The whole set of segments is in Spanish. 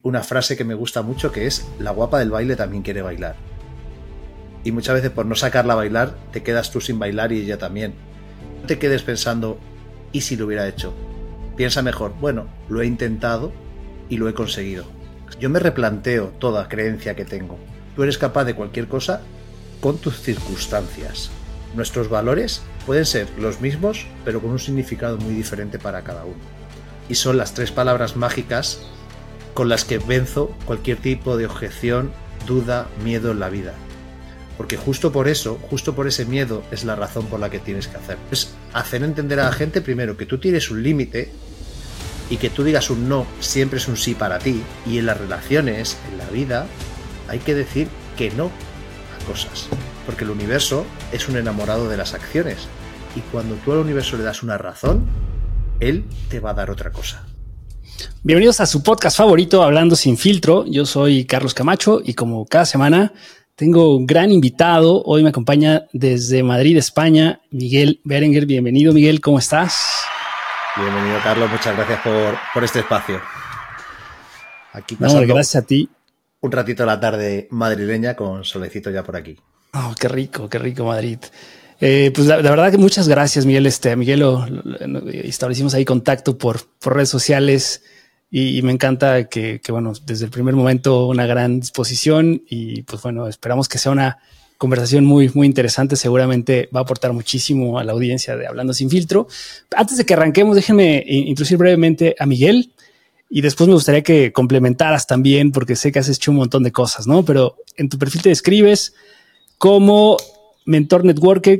una frase que me gusta mucho que es: la guapa del baile también quiere bailar. Y muchas veces por no sacarla a bailar te quedas tú sin bailar y ella también. No te quedes pensando ¿y si lo hubiera hecho? Piensa mejor, bueno, lo he intentado y lo he conseguido. Yo me replanteo toda creencia que tengo. Tú eres capaz de cualquier cosa con tus circunstancias. Nuestros valores pueden ser los mismos, pero con un significado muy diferente para cada uno. Y son las 3 palabras mágicas con las que venzo cualquier tipo de objeción, duda, miedo en la vida. Porque justo por eso, justo por ese miedo, es la razón por la que tienes que hacer. Es hacer entender a la gente, primero, que tú tienes un límite y que tú digas un no siempre es un sí para ti. Y en las relaciones, en la vida, hay que decir que no a cosas. Porque el universo es un enamorado de las acciones. Y cuando tú al universo le das una razón, él te va a dar otra cosa. Bienvenidos a su podcast favorito, Hablando Sin Filtro. Yo soy Carlos Camacho y como cada semana tengo un gran invitado. Hoy me acompaña desde Madrid, España, Miguel Berenguer. Bienvenido, Miguel. ¿Cómo estás? Bienvenido, Carlos. Muchas gracias por este espacio. Aquí pasando gracias a ti. Un ratito de la tarde madrileña con solecito ya por aquí. Oh, qué rico Madrid. Pues la verdad que muchas gracias, Miguel. Miguel establecimos ahí contacto por redes sociales y me encanta que bueno, desde el primer momento una gran disposición y pues bueno, esperamos que sea una conversación muy, muy interesante. Seguramente va a aportar muchísimo a la audiencia de Hablando Sin Filtro. Antes de que arranquemos, déjenme introducir brevemente a Miguel y después me gustaría que complementaras también, porque sé que has hecho un montón de cosas, ¿no? Pero en tu perfil te describes como mentor networker,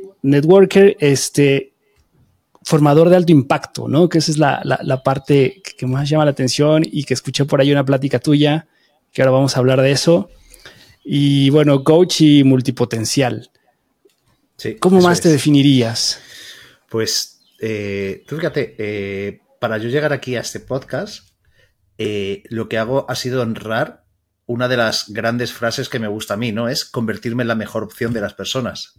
formador de alto impacto, ¿no? Que esa es la parte que más llama la atención y que escuché por ahí una plática tuya, que ahora vamos a hablar de eso. Y bueno, coach y multipotencial. Sí, ¿Cómo más te definirías? Pues tú fíjate, para yo llegar aquí a este podcast, lo que hago ha sido honrar una de las grandes frases que me gusta a mí, ¿no? Es convertirme en la mejor opción de las personas.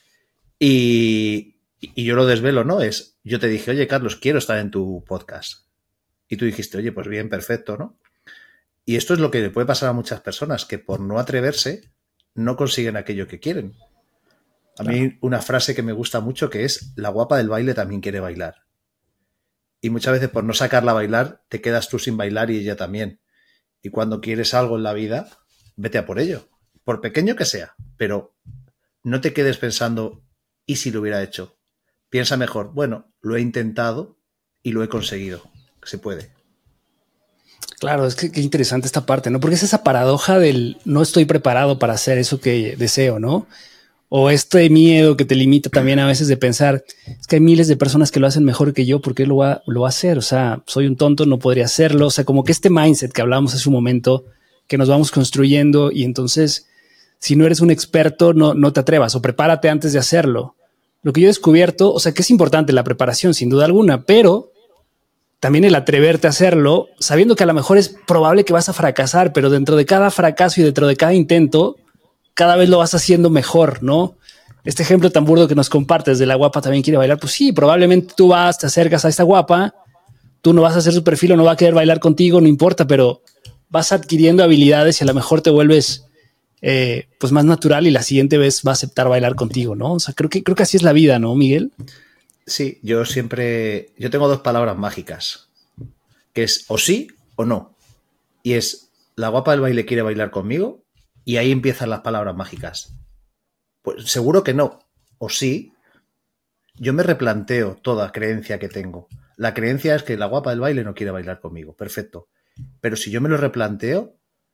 Y yo lo desvelo, ¿no? Yo te dije, oye, Carlos, quiero estar en tu podcast. Y tú dijiste, oye, pues bien, perfecto, ¿no? Y esto es lo que le puede pasar a muchas personas, que por no atreverse no consiguen aquello que quieren. A mí una frase que me gusta mucho que es: la guapa del baile también quiere bailar. Y muchas veces por no sacarla a bailar te quedas tú sin bailar y ella también. Y cuando quieres algo en la vida, vete a por ello. Por pequeño que sea, pero no te quedes pensando ¿y si lo hubiera hecho? Piensa mejor, bueno, lo he intentado y lo he conseguido. Se puede. Claro, es que qué interesante esta parte, ¿no? Porque es esa paradoja del no estoy preparado para hacer eso que deseo, ¿no? O este miedo que te limita también a veces de pensar, es que hay miles de personas que lo hacen mejor que yo, ¿por qué lo va a hacer? O sea, soy un tonto, no podría hacerlo. O sea, como que este mindset que hablábamos hace un momento, que nos vamos construyendo y entonces, si no eres un experto, no te atrevas o prepárate antes de hacerlo. Lo que yo he descubierto, o sea, que es importante la preparación, sin duda alguna, pero también el atreverte a hacerlo, sabiendo que a lo mejor es probable que vas a fracasar, pero dentro de cada fracaso y dentro de cada intento, cada vez lo vas haciendo mejor, ¿no? Este ejemplo tan burdo que nos compartes de la guapa también quiere bailar, pues sí, probablemente tú te acercas a esta guapa, tú no vas a hacer su perfil o no va a querer bailar contigo, no importa, pero vas adquiriendo habilidades y a lo mejor te vuelves pues más natural y la siguiente vez va a aceptar bailar contigo, ¿no? O sea, creo que así es la vida, ¿no, Miguel? Sí, yo tengo 2 palabras mágicas, que es o sí o no. Y es: la guapa del baile quiere bailar conmigo, y ahí empiezan las palabras mágicas. Pues seguro que no, o sí. Yo me replanteo toda creencia que tengo. La creencia es que la guapa del baile no quiere bailar conmigo, perfecto. Pero si yo me lo replanteo,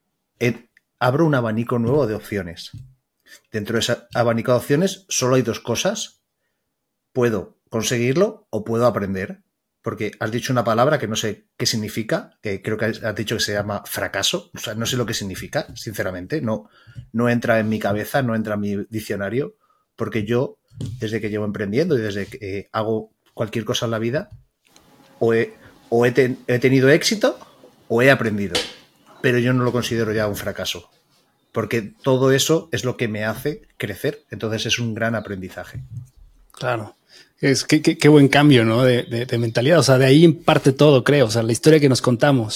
abro un abanico nuevo de opciones. Dentro de ese abanico de opciones solo hay 2 cosas. Puedo conseguirlo o puedo aprender. Porque has dicho una palabra que no sé qué significa, que creo que has dicho que se llama fracaso. O sea, no sé lo que significa, sinceramente. No entra en mi cabeza, no entra en mi diccionario, porque yo, desde que llevo emprendiendo y desde que hago cualquier cosa en la vida, he tenido éxito o he aprendido. Pero yo no lo considero ya un fracaso, porque todo eso es lo que me hace crecer. Entonces es un gran aprendizaje. Claro. Es qué buen cambio, ¿no? De mentalidad. O sea, de ahí parte todo, creo. O sea, la historia que nos contamos.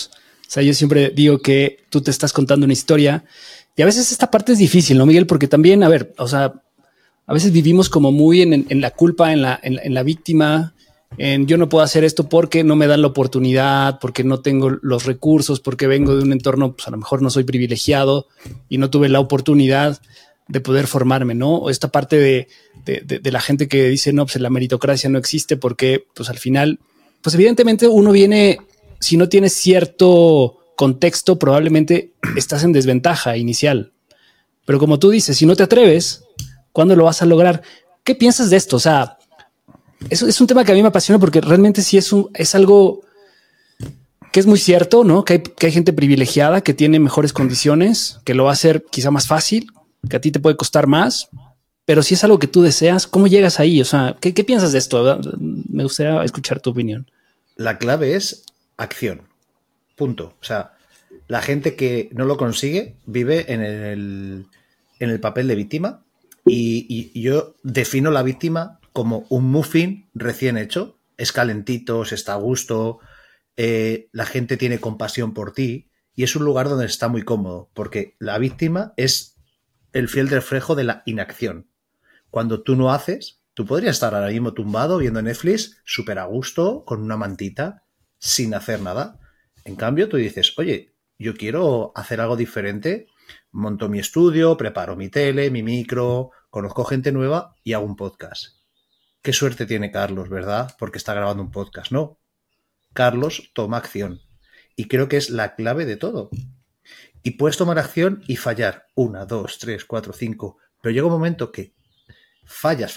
O sea, yo siempre digo que tú te estás contando una historia y a veces esta parte es difícil, ¿no, Miguel? Porque también, a ver, o sea, a veces vivimos como muy en la culpa, en la víctima, en yo no puedo hacer esto porque no me dan la oportunidad, porque no tengo los recursos, porque vengo de un entorno, pues a lo mejor no soy privilegiado y no tuve la oportunidad de poder formarme, ¿no? O esta parte de la gente que dice, no, pues la meritocracia no existe porque, pues al final, pues evidentemente uno viene, si no tienes cierto contexto, probablemente estás en desventaja inicial. Pero como tú dices, si no te atreves, ¿cuándo lo vas a lograr? ¿Qué piensas de esto? O sea, eso es un tema que a mí me apasiona porque realmente sí es algo que es muy cierto, ¿no? Que hay gente privilegiada que tiene mejores condiciones, que lo va a hacer quizá más fácil, que a ti te puede costar más, pero si es algo que tú deseas, ¿cómo llegas ahí? O sea, ¿qué piensas de esto? Me gustaría escuchar tu opinión. La clave es acción. Punto. O sea, la gente que no lo consigue vive en el papel de víctima y yo defino la víctima como un muffin recién hecho. Es calentito, se está a gusto, la gente tiene compasión por ti y es un lugar donde está muy cómodo porque la víctima es el fiel reflejo de la inacción. Cuando tú no haces, tú podrías estar ahora mismo tumbado viendo Netflix súper a gusto, con una mantita, sin hacer nada. En cambio, tú dices, oye, yo quiero hacer algo diferente, monto mi estudio, preparo mi tele, mi micro, conozco gente nueva y hago un podcast. Qué suerte tiene Carlos, ¿verdad? Porque está grabando un podcast. No, Carlos toma acción. Y creo que es la clave de todo. Y puedes tomar acción y fallar. 1, 2, 3, 4, 5. Pero llega un momento que fallas,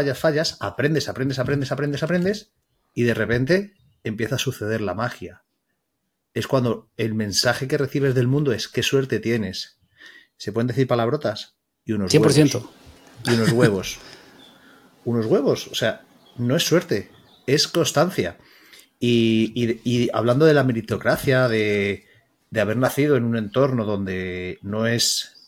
aprendes y de repente empieza a suceder la magia. Es cuando el mensaje que recibes del mundo es qué suerte tienes. ¿Se pueden decir palabrotas? Y unos 100%. huevos. Y unos huevos. Unos huevos. O sea, no es suerte, es constancia. Y hablando de la meritocracia, de haber nacido en un entorno donde no es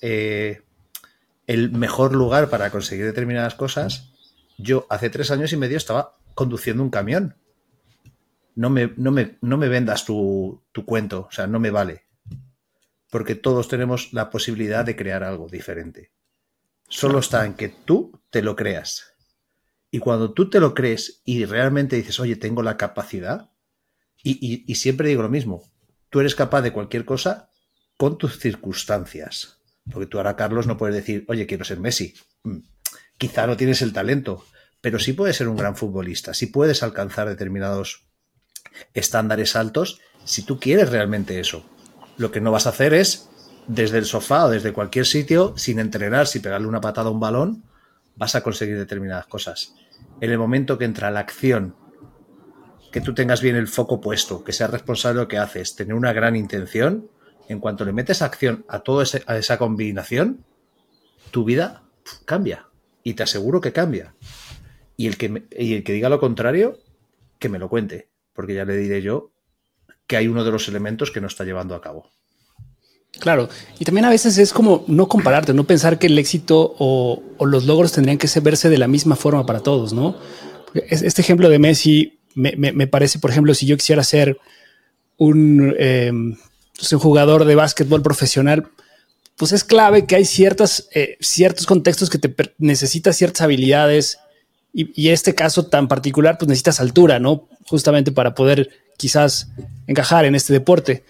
el mejor lugar para conseguir determinadas cosas, yo hace 3 años y medio estaba conduciendo un camión. No me vendas tu cuento, o sea, no me vale. Porque todos tenemos la posibilidad de crear algo diferente. Solo está en que tú te lo creas. Y cuando tú te lo crees y realmente dices, oye, tengo la capacidad, y siempre digo lo mismo, tú eres capaz de cualquier cosa con tus circunstancias. Porque tú ahora, Carlos, no puedes decir, oye, quiero ser Messi. Quizá no tienes el talento, pero sí puedes ser un gran futbolista, sí puedes alcanzar determinados estándares altos si tú quieres realmente eso. Lo que no vas a hacer es, desde el sofá o desde cualquier sitio, sin entrenar, sin pegarle una patada a un balón, vas a conseguir determinadas cosas. En el momento que entra la acción, que tú tengas bien el foco puesto, que seas responsable de lo que haces, tener una gran intención, en cuanto le metes acción a toda esa combinación, tu vida cambia. Y te aseguro que cambia. Y el que diga lo contrario, que me lo cuente, porque ya le diré yo que hay uno de los elementos que no está llevando a cabo. Claro, y también a veces es como no compararte, no pensar que el éxito o los logros tendrían que verse de la misma forma para todos, ¿no? Porque este ejemplo de Messi me parece, por ejemplo, si yo quisiera ser un jugador de básquetbol profesional, pues es clave que hay ciertos contextos que necesitas ciertas habilidades y este caso tan particular, pues necesitas altura, ¿no? Justamente para poder quizás encajar en este deporte.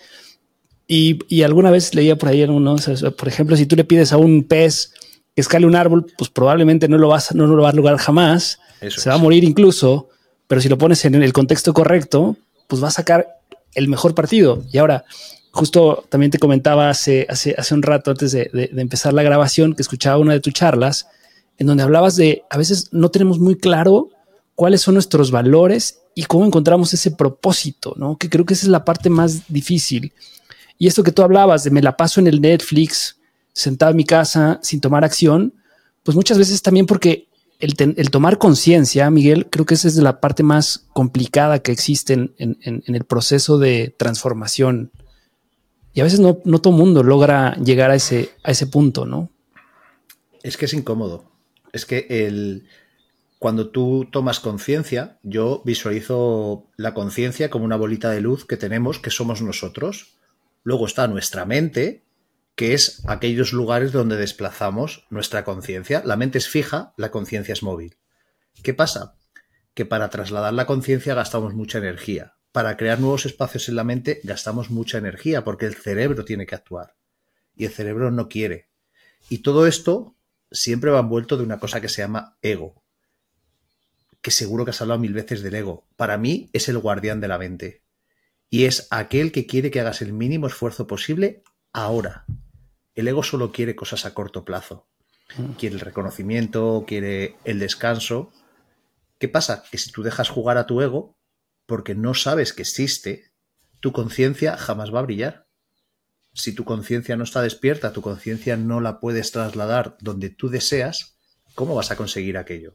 Y alguna vez leía por ahí, ¿no? O sea, por ejemplo, si tú le pides a un pez que escale un árbol, pues probablemente no lo va a lograr jamás, se va a morir incluso, pero si lo pones en el contexto correcto, pues va a sacar el mejor partido. Y ahora, justo también te comentaba hace un rato, antes de empezar la grabación, que escuchaba una de tus charlas, en donde hablabas de, a veces no tenemos muy claro cuáles son nuestros valores y cómo encontramos ese propósito, ¿no? Que creo que esa es la parte más difícil. Y esto que tú hablabas de me la paso en el Netflix, sentado en mi casa, sin tomar acción, pues muchas veces también porque el tomar conciencia, Miguel, creo que esa es la parte más complicada que existe en el proceso de transformación. Y a veces no todo el mundo logra llegar a ese punto, ¿no? Es que es incómodo. Es que cuando tú tomas conciencia, yo visualizo la conciencia como una bolita de luz que tenemos, que somos nosotros. Luego está nuestra mente, que es aquellos lugares donde desplazamos nuestra conciencia. La mente es fija, la conciencia es móvil. ¿Qué pasa? Que para trasladar la conciencia gastamos mucha energía. Para crear nuevos espacios en la mente gastamos mucha energía porque el cerebro tiene que actuar y el cerebro no quiere. Y todo esto siempre va envuelto de una cosa que se llama ego, que seguro que has hablado 1000 veces del ego. Para mí es el guardián de la mente y es aquel que quiere que hagas el mínimo esfuerzo posible ahora. El ego solo quiere cosas a corto plazo. Quiere el reconocimiento, quiere el descanso. ¿Qué pasa? Que si tú dejas jugar a tu ego, porque no sabes que existe, tu conciencia jamás va a brillar. Si tu conciencia no está despierta, tu conciencia no la puedes trasladar donde tú deseas, ¿cómo vas a conseguir aquello?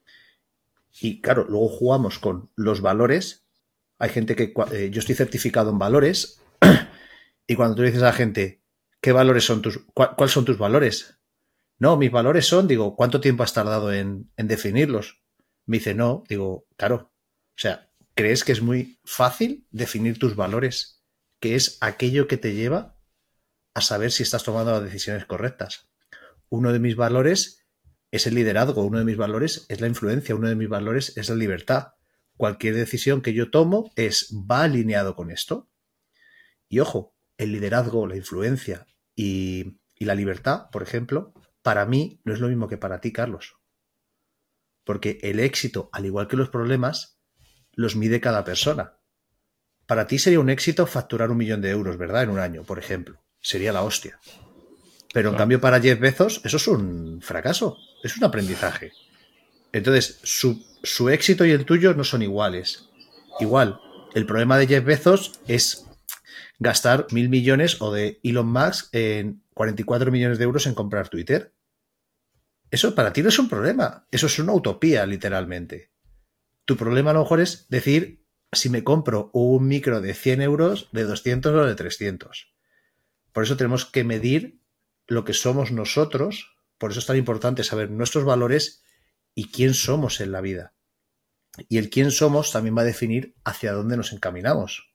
Y claro, luego jugamos con los valores. Hay gente que... yo estoy certificado en valores y cuando tú dices a la gente, ¿qué valores son tus... ¿Cuáles son tus valores? No, mis valores son, digo, ¿cuánto tiempo has tardado en definirlos? Me dice, no, digo, claro. O sea, ¿crees que es muy fácil definir tus valores? Que es aquello que te lleva a saber si estás tomando las decisiones correctas. Uno de mis valores es el liderazgo, uno de mis valores es la influencia, uno de mis valores es la libertad. Cualquier decisión que yo tomo va alineado con esto. Y ojo, el liderazgo, la influencia y la libertad, por ejemplo, para mí no es lo mismo que para ti, Carlos. Porque el éxito, al igual que los problemas, los mide cada persona. Para ti sería un éxito facturar 1 millón de euros, ¿verdad? En un año, por ejemplo. Sería la hostia. Pero en cambio para Jeff Bezos eso es un fracaso, es un aprendizaje. Entonces su éxito y el tuyo no son iguales. Igual, el problema de Jeff Bezos es gastar 1.000 millones o de Elon Musk en 44 millones de euros en comprar Twitter. Eso para ti no es un problema, eso es una utopía, literalmente. Tu problema a lo mejor es decir si me compro un micro de 100 euros, de 200 o de 300. Por eso tenemos que medir lo que somos nosotros, por eso es tan importante saber nuestros valores y quién somos en la vida. Y el quién somos también va a definir hacia dónde nos encaminamos.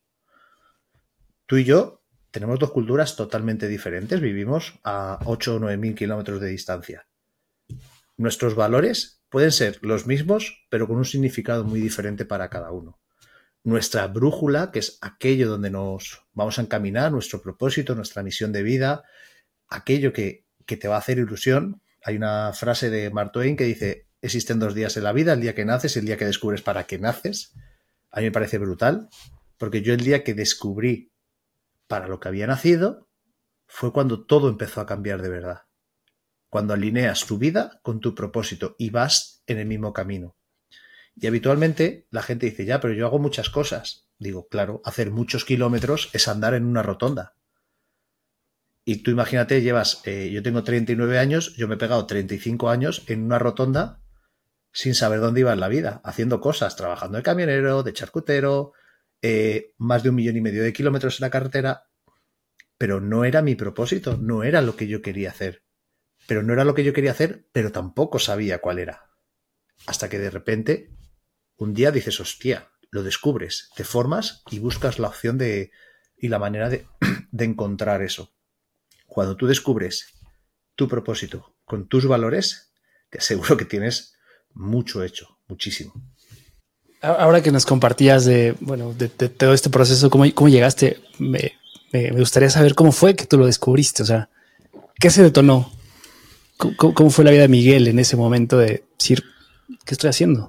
Tú y yo tenemos 2 culturas totalmente diferentes, vivimos a 8 o 9 mil kilómetros de distancia. Nuestros valores pueden ser los mismos, pero con un significado muy diferente para cada uno. Nuestra brújula, que es aquello donde nos vamos a encaminar, nuestro propósito, nuestra misión de vida, aquello que te va a hacer ilusión. Hay una frase de Mark Twain que dice, existen 2 días en la vida, el día que naces y el día que descubres para qué naces. A mí me parece brutal, porque yo el día que descubrí para lo que había nacido fue cuando todo empezó a cambiar de verdad. Cuando alineas tu vida con tu propósito y vas en el mismo camino. Y habitualmente la gente dice, ya, pero yo hago muchas cosas. Digo, claro, hacer muchos kilómetros es andar en una rotonda. Y tú imagínate, yo tengo 39 años, yo me he pegado 35 años en una rotonda sin saber dónde iba en la vida, haciendo cosas, trabajando de camionero, de charcutero, más de 1,5 millones de kilómetros en la carretera, pero no era mi propósito, no era lo que yo quería hacer. Pero no era lo que yo quería hacer, pero tampoco sabía cuál era. Hasta que de repente, un día dices, hostia, lo descubres, te formas y buscas la opción y la manera de encontrar eso. Cuando tú descubres tu propósito con tus valores, te aseguro que tienes mucho hecho, muchísimo. Ahora que nos compartías de todo este proceso, ¿cómo llegaste? Me gustaría saber cómo fue que tú lo descubriste. O sea, ¿qué se detonó? ¿Cómo fue la vida de Miguel en ese momento de decir, ¿qué estoy haciendo?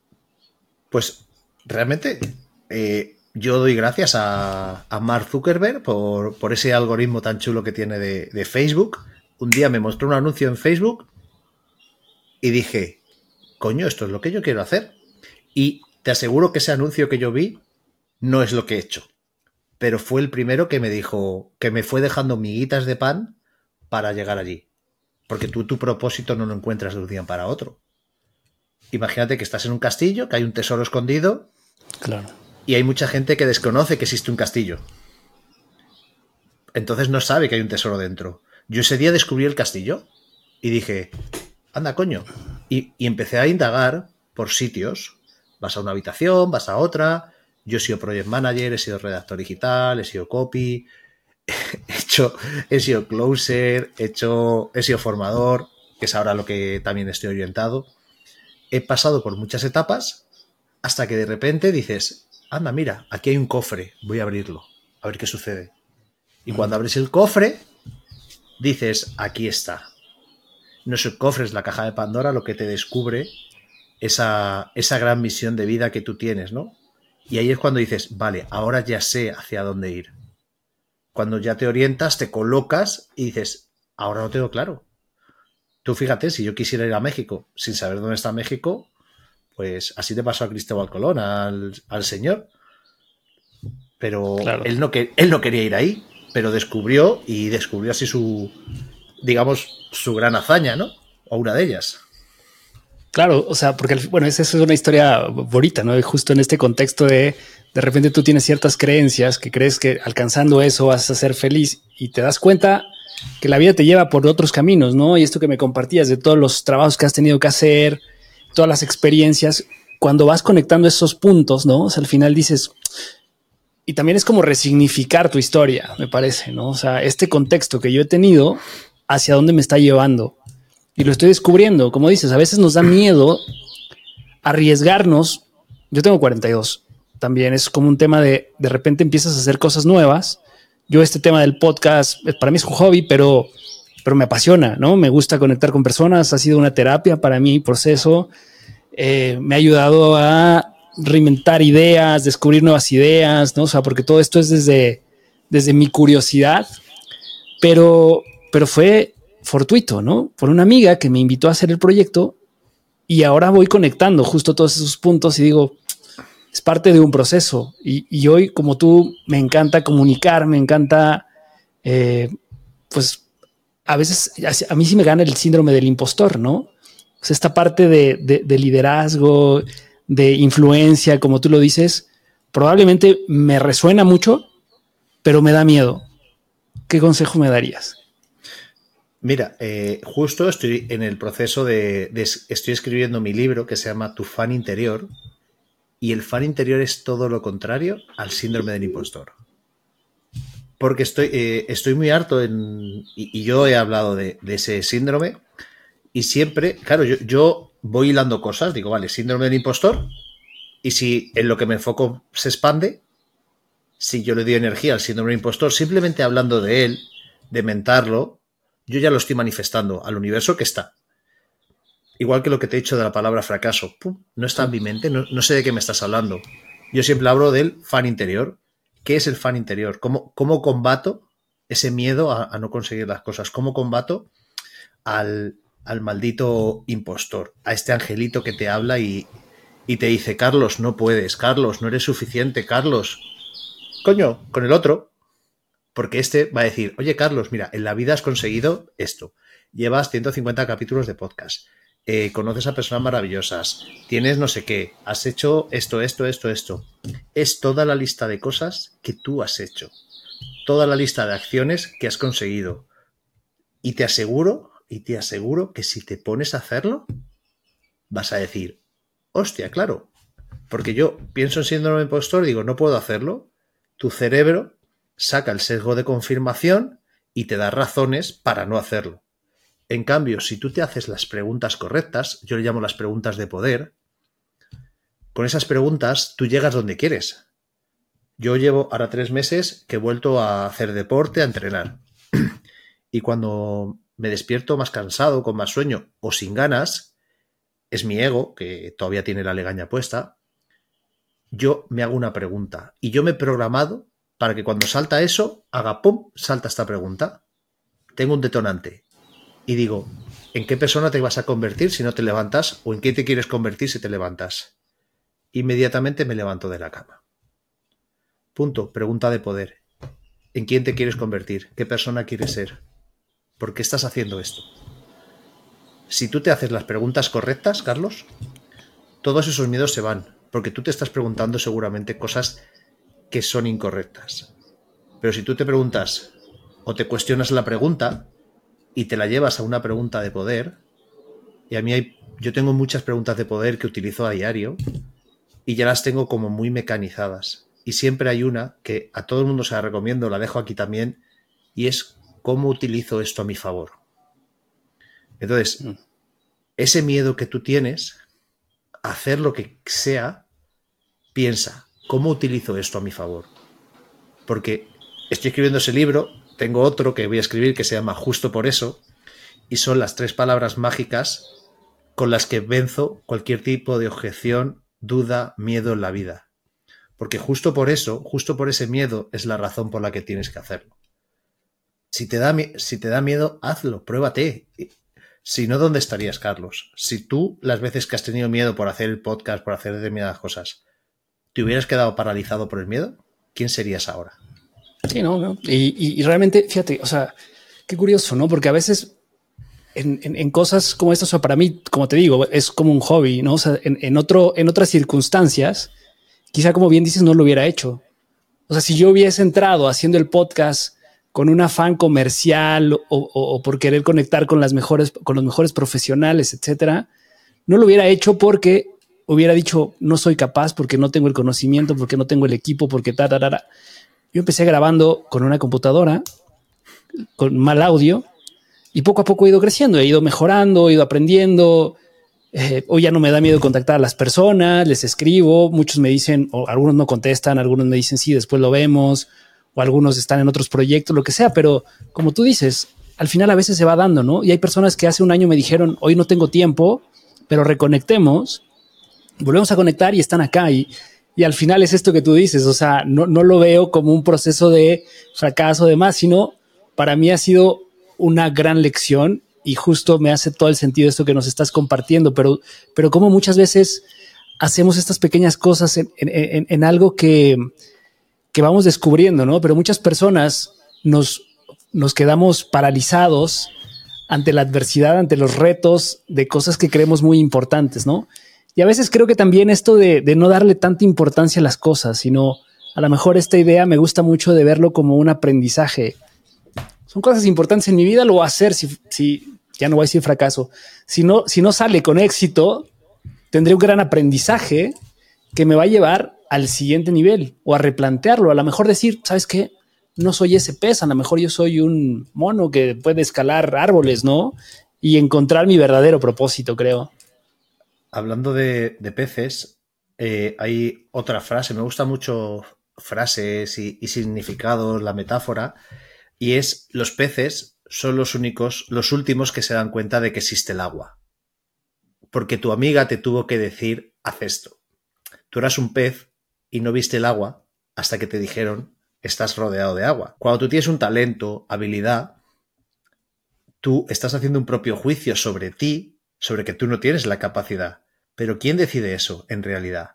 Pues realmente yo doy gracias a Mark Zuckerberg por ese algoritmo tan chulo que tiene de Facebook. Un día me mostró un anuncio en Facebook y dije, coño, esto es lo que yo quiero hacer. Y te aseguro que ese anuncio que yo vi no es lo que he hecho. Pero fue el primero que me dijo, que me fue dejando miguitas de pan para llegar allí. Porque tú tu propósito no lo encuentras de un día para otro. Imagínate que estás en un castillo, que hay un tesoro escondido. Claro. Y hay mucha gente que desconoce que existe un castillo. Entonces no sabe que hay un tesoro dentro. Yo ese día descubrí el castillo y dije, anda coño. Y empecé a indagar por sitios. Vas a una habitación, vas a otra. Yo he sido project manager, he sido redactor digital, he sido copy. he sido closer, he sido formador, que es ahora lo que también estoy orientado. He pasado por muchas etapas hasta que de repente dices, anda, mira, aquí hay un cofre, voy a abrirlo, a ver qué sucede. Y cuando abres el cofre, dices, aquí está. No es el cofre, es la caja de Pandora lo que te descubre esa gran misión de vida que tú tienes, ¿no? Y ahí es cuando dices, vale, ahora ya sé hacia dónde ir. Cuando ya te orientas, te colocas y dices, ahora lo tengo claro. Tú fíjate, si yo quisiera ir a México sin saber dónde está México, pues así te pasó a Cristóbal Colón, al señor. Pero Claro. él no quería ir ahí, pero descubrió así digamos, su gran hazaña, ¿no? O una de ellas. Claro, o sea, porque, bueno, esa es una historia bonita, ¿no? Y justo en este contexto de repente tú tienes ciertas creencias que crees que alcanzando eso vas a ser feliz y te das cuenta que la vida te lleva por otros caminos, ¿no? Y esto que me compartías de todos los trabajos que has tenido que hacer, todas las experiencias, cuando vas conectando esos puntos, ¿no? O sea, al final dices, y también es como resignificar tu historia, me parece, ¿no? O sea, este contexto que yo he tenido, hacia dónde me está llevando. Y lo estoy descubriendo, como dices, a veces nos da miedo arriesgarnos. Yo tengo 42, también es como un tema de repente empiezas a hacer cosas nuevas. Yo este tema del podcast, para mí es un hobby, pero me apasiona, ¿no? Me gusta conectar con personas, ha sido una terapia para mí, proceso. Me ha ayudado a reinventar ideas, descubrir nuevas ideas, ¿no? O sea, porque todo esto es desde mi curiosidad, pero fue fortuito, ¿no? Por una amiga que me invitó a hacer el proyecto y ahora voy conectando justo todos esos puntos y digo, es parte de un proceso. Y hoy, como tú, me encanta comunicar, me encanta, pues a veces a mí sí me gana el síndrome del impostor, ¿no? O sea, esta parte de liderazgo, de influencia, como tú lo dices, probablemente me resuena mucho, pero me da miedo. ¿Qué consejo me darías? Mira, justo estoy en el proceso estoy escribiendo mi libro que se llama Tu fan interior, y el fan interior es todo lo contrario al síndrome del impostor. Porque estoy muy harto y yo he hablado de ese síndrome y siempre, claro, yo voy hilando cosas, digo, vale, síndrome del impostor, y si en lo que me enfoco se expande, si yo le doy energía al síndrome del impostor, simplemente hablando de él, de mentarlo, yo ya lo estoy manifestando al universo que está. Igual que lo que te he dicho de la palabra fracaso. ¡Pum! No está en mi mente, no sé de qué me estás hablando. Yo siempre hablo del fan interior. ¿Qué es el fan interior? ¿Cómo combato ese miedo a no conseguir las cosas? ¿Cómo combato al maldito impostor? A este angelito que te habla y te dice, Carlos, no puedes, Carlos, no eres suficiente, Carlos. Coño, con el otro. Porque este va a decir, oye, Carlos, mira, en la vida has conseguido esto. Llevas 150 capítulos de podcast. Conoces a personas maravillosas. Tienes no sé qué. Has hecho esto. Es toda la lista de cosas que tú has hecho. Toda la lista de acciones que has conseguido. Y te aseguro que si te pones a hacerlo, vas a decir, hostia, claro. Porque yo pienso en síndrome de impostor y digo, no puedo hacerlo. Tu cerebro saca el sesgo de confirmación y te da razones para no hacerlo. En cambio, si tú te haces las preguntas correctas, yo le llamo las preguntas de poder, con esas preguntas tú llegas donde quieres. Yo llevo ahora 3 meses que he vuelto a hacer deporte, a entrenar. Y cuando me despierto más cansado, con más sueño o sin ganas, es mi ego, que todavía tiene la legaña puesta, yo me hago una pregunta. Y yo me he programado para que cuando salta eso, haga pum, salta esta pregunta. Tengo un detonante. Y digo, ¿en qué persona te vas a convertir si no te levantas? ¿O en qué te quieres convertir si te levantas? Inmediatamente me levanto de la cama. Punto. Pregunta de poder. ¿En quién te quieres convertir? ¿Qué persona quieres ser? ¿Por qué estás haciendo esto? Si tú te haces las preguntas correctas, Carlos, todos esos miedos se van, porque tú te estás preguntando seguramente cosas que son incorrectas. Pero si tú te preguntas o te cuestionas la pregunta y te la llevas a una pregunta de poder, y a mí yo tengo muchas preguntas de poder que utilizo a diario y ya las tengo como muy mecanizadas. Y siempre hay una que a todo el mundo se la recomiendo, la dejo aquí también, y es cómo utilizo esto a mi favor. Entonces, ese miedo que tú tienes, hacer lo que sea, piensa, ¿cómo utilizo esto a mi favor? Porque estoy escribiendo ese libro, tengo otro que voy a escribir que se llama Justo por eso, y son las 3 palabras mágicas con las que venzo cualquier tipo de objeción, duda, miedo en la vida. Porque justo por eso, justo por ese miedo, es la razón por la que tienes que hacerlo. Si te da miedo, hazlo, pruébate. Si no, ¿dónde estarías, Carlos? Si tú, las veces que has tenido miedo por hacer el podcast, por hacer determinadas cosas, te hubieras quedado paralizado por el miedo, ¿quién serías ahora? Sí, no. Y realmente, fíjate, o sea, qué curioso, ¿no? Porque a veces en cosas como estas, o sea, para mí, como te digo, es como un hobby, ¿no? O sea, en otras circunstancias, quizá como bien dices, no lo hubiera hecho. O sea, si yo hubiese entrado haciendo el podcast con un afán comercial o por querer conectar con los mejores profesionales, etcétera, no lo hubiera hecho porque hubiera dicho no soy capaz, porque no tengo el conocimiento, porque no tengo el equipo, porque Yo empecé grabando con una computadora, con mal audio, y poco a poco he ido creciendo, he ido mejorando, he ido aprendiendo. Hoy ya no me da miedo contactar a las personas, les escribo, muchos me dicen, o algunos no contestan, algunos me dicen sí, después lo vemos, o algunos están en otros proyectos, lo que sea, pero como tú dices, al final a veces se va dando, ¿no? Y hay personas que hace un año me dijeron, hoy no tengo tiempo, pero reconectemos, volvemos a conectar y están acá y al final es esto que tú dices, o sea, no lo veo como un proceso de fracaso o demás, sino para mí ha sido una gran lección y justo me hace todo el sentido esto que nos estás compartiendo, pero como muchas veces hacemos estas pequeñas cosas en algo que vamos descubriendo, ¿no? Pero muchas personas nos quedamos paralizados ante la adversidad, ante los retos de cosas que creemos muy importantes, ¿no? Y a veces creo que también esto de no darle tanta importancia a las cosas, sino a lo mejor esta idea me gusta mucho de verlo como un aprendizaje. Son cosas importantes en mi vida, lo voy a hacer si ya no voy a decir fracaso. Si no sale con éxito, tendré un gran aprendizaje que me va a llevar al siguiente nivel o a replantearlo. A lo mejor decir, ¿sabes qué? No soy ese pez, a lo mejor yo soy un mono que puede escalar árboles, ¿no? Y encontrar mi verdadero propósito, creo. Hablando de peces, hay otra frase, me gusta mucho frases y significados, la metáfora, y es los peces son los últimos que se dan cuenta de que existe el agua. Porque tu amiga te tuvo que decir, haz esto. Tú eras un pez y no viste el agua hasta que te dijeron, estás rodeado de agua. Cuando tú tienes un talento, habilidad, tú estás haciendo un propio juicio sobre ti, sobre que tú no tienes la capacidad. Pero ¿quién decide eso en realidad?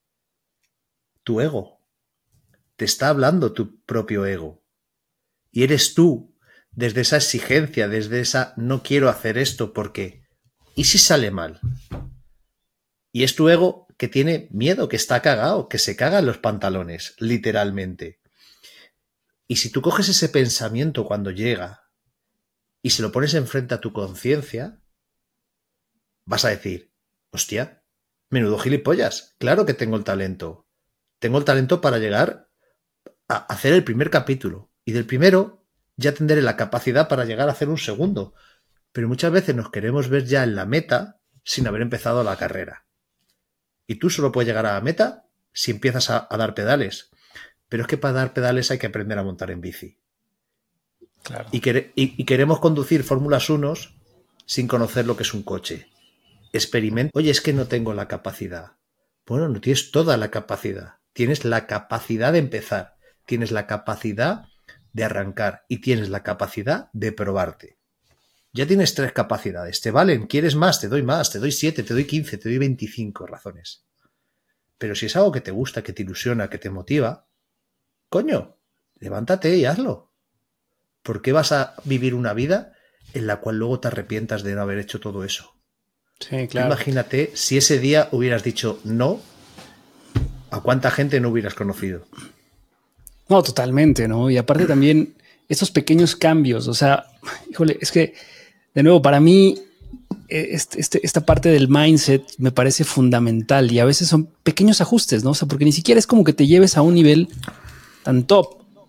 Tu ego. Te está hablando tu propio ego. Y eres tú, desde esa exigencia, desde esa no quiero hacer esto porque ¿y si sale mal? Y es tu ego que tiene miedo, que está cagado, que se caga en los pantalones, literalmente. Y si tú coges ese pensamiento cuando llega y se lo pones enfrente a tu conciencia, vas a decir, hostia, menudo gilipollas, claro que tengo el talento. Tengo el talento para llegar a hacer el primer capítulo. Y del primero ya tendré la capacidad para llegar a hacer un segundo. Pero muchas veces nos queremos ver ya en la meta sin haber empezado la carrera. Y tú solo puedes llegar a la meta si empiezas a dar pedales. Pero es que para dar pedales hay que aprender a montar en bici. Claro. Y queremos conducir Fórmulas 1 sin conocer lo que es un coche. Experimenta. Oye, es que no tengo la capacidad. Bueno, no tienes toda la capacidad. Tienes la capacidad de empezar. Tienes la capacidad de arrancar. Y tienes la capacidad de probarte. Ya tienes 3 capacidades. ¿Te valen? ¿Quieres más? Te doy más. Te doy 7, te doy 15, te doy 25 razones. Pero si es algo que te gusta, que te ilusiona, que te motiva, coño, levántate y hazlo. ¿Por qué vas a vivir una vida en la cual luego te arrepientas de no haber hecho todo eso? Sí, claro. Imagínate si ese día hubieras dicho no, ¿a cuánta gente no hubieras conocido? No, totalmente, ¿no? Y aparte también esos pequeños cambios, o sea, híjole, es que, de nuevo, para mí, esta parte del mindset me parece fundamental y a veces son pequeños ajustes, ¿no? O sea, porque ni siquiera es como que te lleves a un nivel tan top.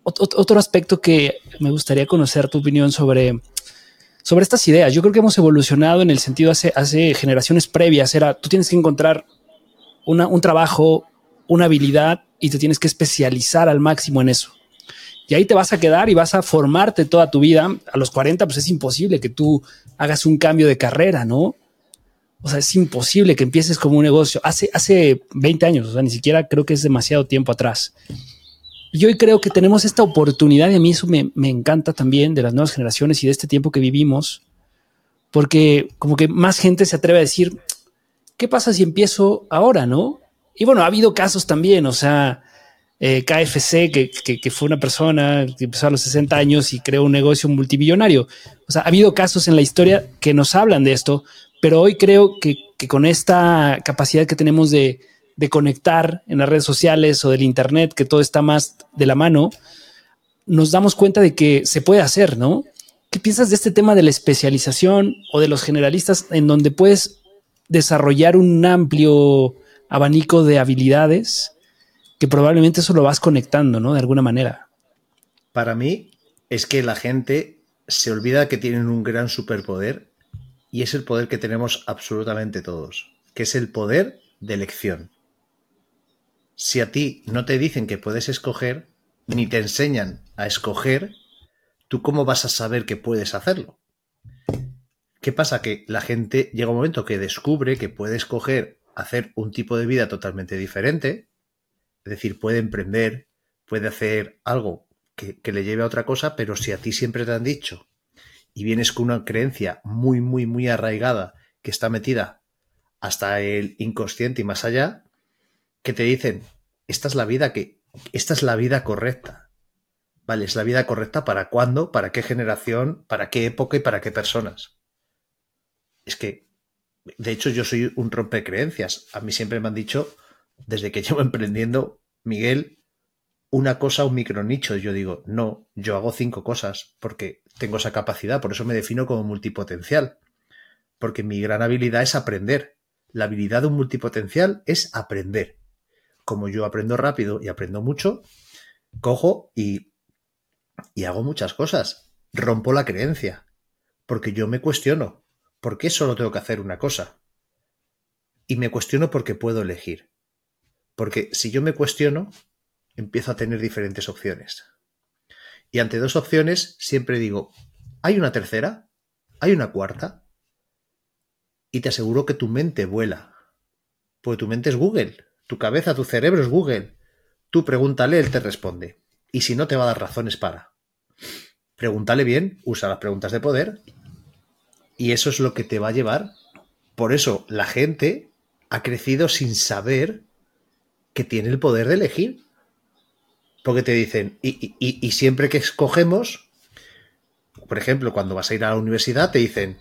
Otro aspecto que me gustaría conocer tu opinión sobre estas ideas. Yo creo que hemos evolucionado en el sentido hace generaciones previas. Tú tienes que encontrar un trabajo, una habilidad y te tienes que especializar al máximo en eso. Y ahí te vas a quedar y vas a formarte toda tu vida. A los 40, pues es imposible que tú hagas un cambio de carrera, ¿no? O sea, es imposible que empieces como un negocio. Hace 20 años, o sea, ni siquiera creo que es demasiado tiempo atrás. Y hoy creo que tenemos esta oportunidad y a mí eso me encanta también de las nuevas generaciones y de este tiempo que vivimos, porque como que más gente se atreve a decir, ¿qué pasa si empiezo ahora, no? Y bueno, ha habido casos también, o sea, KFC, que fue una persona que empezó a los 60 años y creó un negocio multimillonario. O sea, ha habido casos en la historia que nos hablan de esto, pero hoy creo que con esta capacidad que tenemos de conectar en las redes sociales o del internet, que todo está más de la mano, nos damos cuenta de que se puede hacer, ¿no? ¿Qué piensas de este tema de la especialización o de los generalistas en donde puedes desarrollar un amplio abanico de habilidades que probablemente eso lo vas conectando, ¿no? De alguna manera. Para mí es que la gente se olvida que tienen un gran superpoder y es el poder que tenemos absolutamente todos, que es el poder de elección. Si a ti no te dicen que puedes escoger, ni te enseñan a escoger, ¿tú cómo vas a saber que puedes hacerlo? ¿Qué pasa? Que la gente llega un momento que descubre que puede escoger hacer un tipo de vida totalmente diferente, es decir, puede emprender, puede hacer algo que le lleve a otra cosa, pero si a ti siempre te han dicho y vienes con una creencia muy, muy, muy arraigada que está metida hasta el inconsciente y más allá, que te dicen, esta es la vida correcta. Vale, es la vida correcta ¿para cuándo? ¿Para qué generación? ¿Para qué época? ¿Y para qué personas? Es que, de hecho, yo soy un rompecreencias. A mí siempre me han dicho, desde que llevo emprendiendo, Miguel, una cosa, un micronicho. Yo digo, no, yo hago 5 cosas porque tengo esa capacidad. Por eso me defino como multipotencial. Porque mi gran habilidad es aprender. La habilidad de un multipotencial es aprender. Como yo aprendo rápido y aprendo mucho, cojo y hago muchas cosas. Rompo la creencia. Porque yo me cuestiono. ¿Por qué solo tengo que hacer una cosa? Y me cuestiono porque puedo elegir. Porque si yo me cuestiono, empiezo a tener diferentes opciones. Y ante 2 opciones siempre digo, ¿hay una tercera? ¿Hay una cuarta? Y te aseguro que tu mente vuela. Porque tu mente es Google. Tu cabeza, tu cerebro es Google. Tú pregúntale, él te responde. Y si no, te va a dar razones para. Pregúntale bien, usa las preguntas de poder. Y eso es lo que te va a llevar. Por eso la gente ha crecido sin saber que tiene el poder de elegir. Porque te dicen, y siempre que escogemos, por ejemplo, cuando vas a ir a la universidad, te dicen,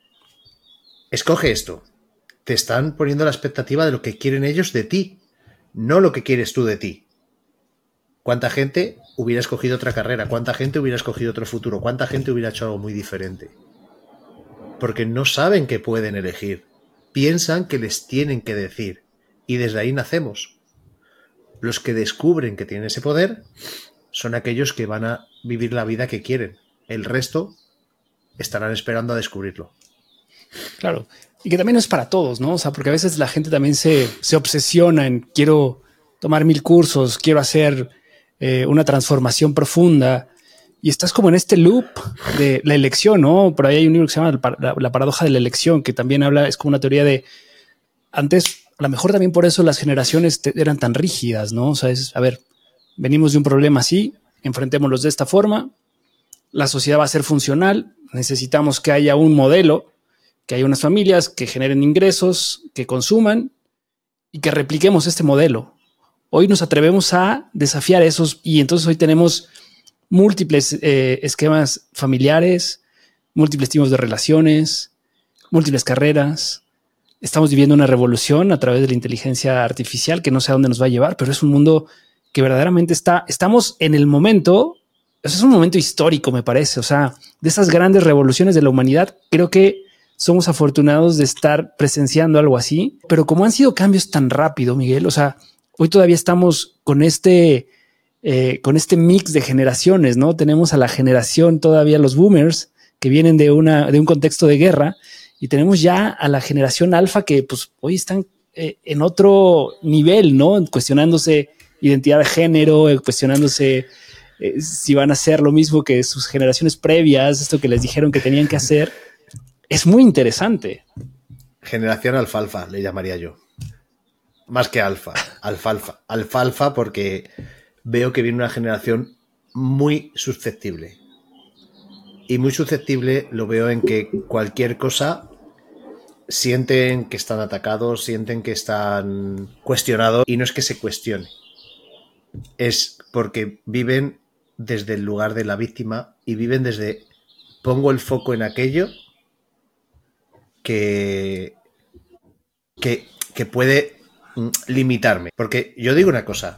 escoge esto. Te están poniendo la expectativa de lo que quieren ellos de ti, no lo que quieres tú de ti. ¿Cuánta gente hubiera escogido otra carrera? ¿Cuánta gente hubiera escogido otro futuro? ¿Cuánta gente hubiera hecho algo muy diferente? Porque no saben que pueden elegir. Piensan que les tienen que decir. Y desde ahí nacemos. Los que descubren que tienen ese poder son aquellos que van a vivir la vida que quieren. El resto estarán esperando a descubrirlo. Claro. Y que también no es para todos, ¿no? O sea, porque a veces la gente también se obsesiona en quiero tomar 1000 cursos, quiero hacer una transformación profunda y estás como en este loop de la elección, ¿no? Por ahí hay un libro que se llama La paradoja de la elección, que también habla, es como una teoría de antes, a lo mejor también por eso las generaciones eran tan rígidas, ¿no? O sea, a ver, venimos de un problema así, enfrentémoslos de esta forma, la sociedad va a ser funcional, necesitamos que haya un modelo, que haya unas familias que generen ingresos, que consuman y que repliquemos este modelo. Hoy nos atrevemos a desafiar esos y entonces hoy tenemos múltiples esquemas familiares, múltiples tipos de relaciones, múltiples carreras. Estamos viviendo una revolución a través de la inteligencia artificial que no sé a dónde nos va a llevar, pero es un mundo que verdaderamente estamos en el momento, es un momento histórico, me parece. O sea, de esas grandes revoluciones de la humanidad, creo que somos afortunados de estar presenciando algo así, pero como han sido cambios tan rápido, Miguel, o sea, hoy todavía estamos con este con este mix de generaciones, ¿no? Tenemos a la generación todavía los boomers que vienen de un contexto de guerra y tenemos ya a la generación alfa que pues hoy están en otro nivel, ¿no? Cuestionándose identidad de género, cuestionándose si van a hacer lo mismo que sus generaciones previas, esto que les dijeron que tenían que hacer. Es muy interesante. Generación alfalfa, le llamaría yo. Más que alfa, alfalfa. Alfalfa porque veo que viene una generación muy susceptible. Y muy susceptible lo veo en que cualquier cosa sienten que están atacados, sienten que están cuestionados, y no es que se cuestione. Es porque viven desde el lugar de la víctima y viven desde pongo el foco en aquello que puede limitarme. Porque yo digo una cosa,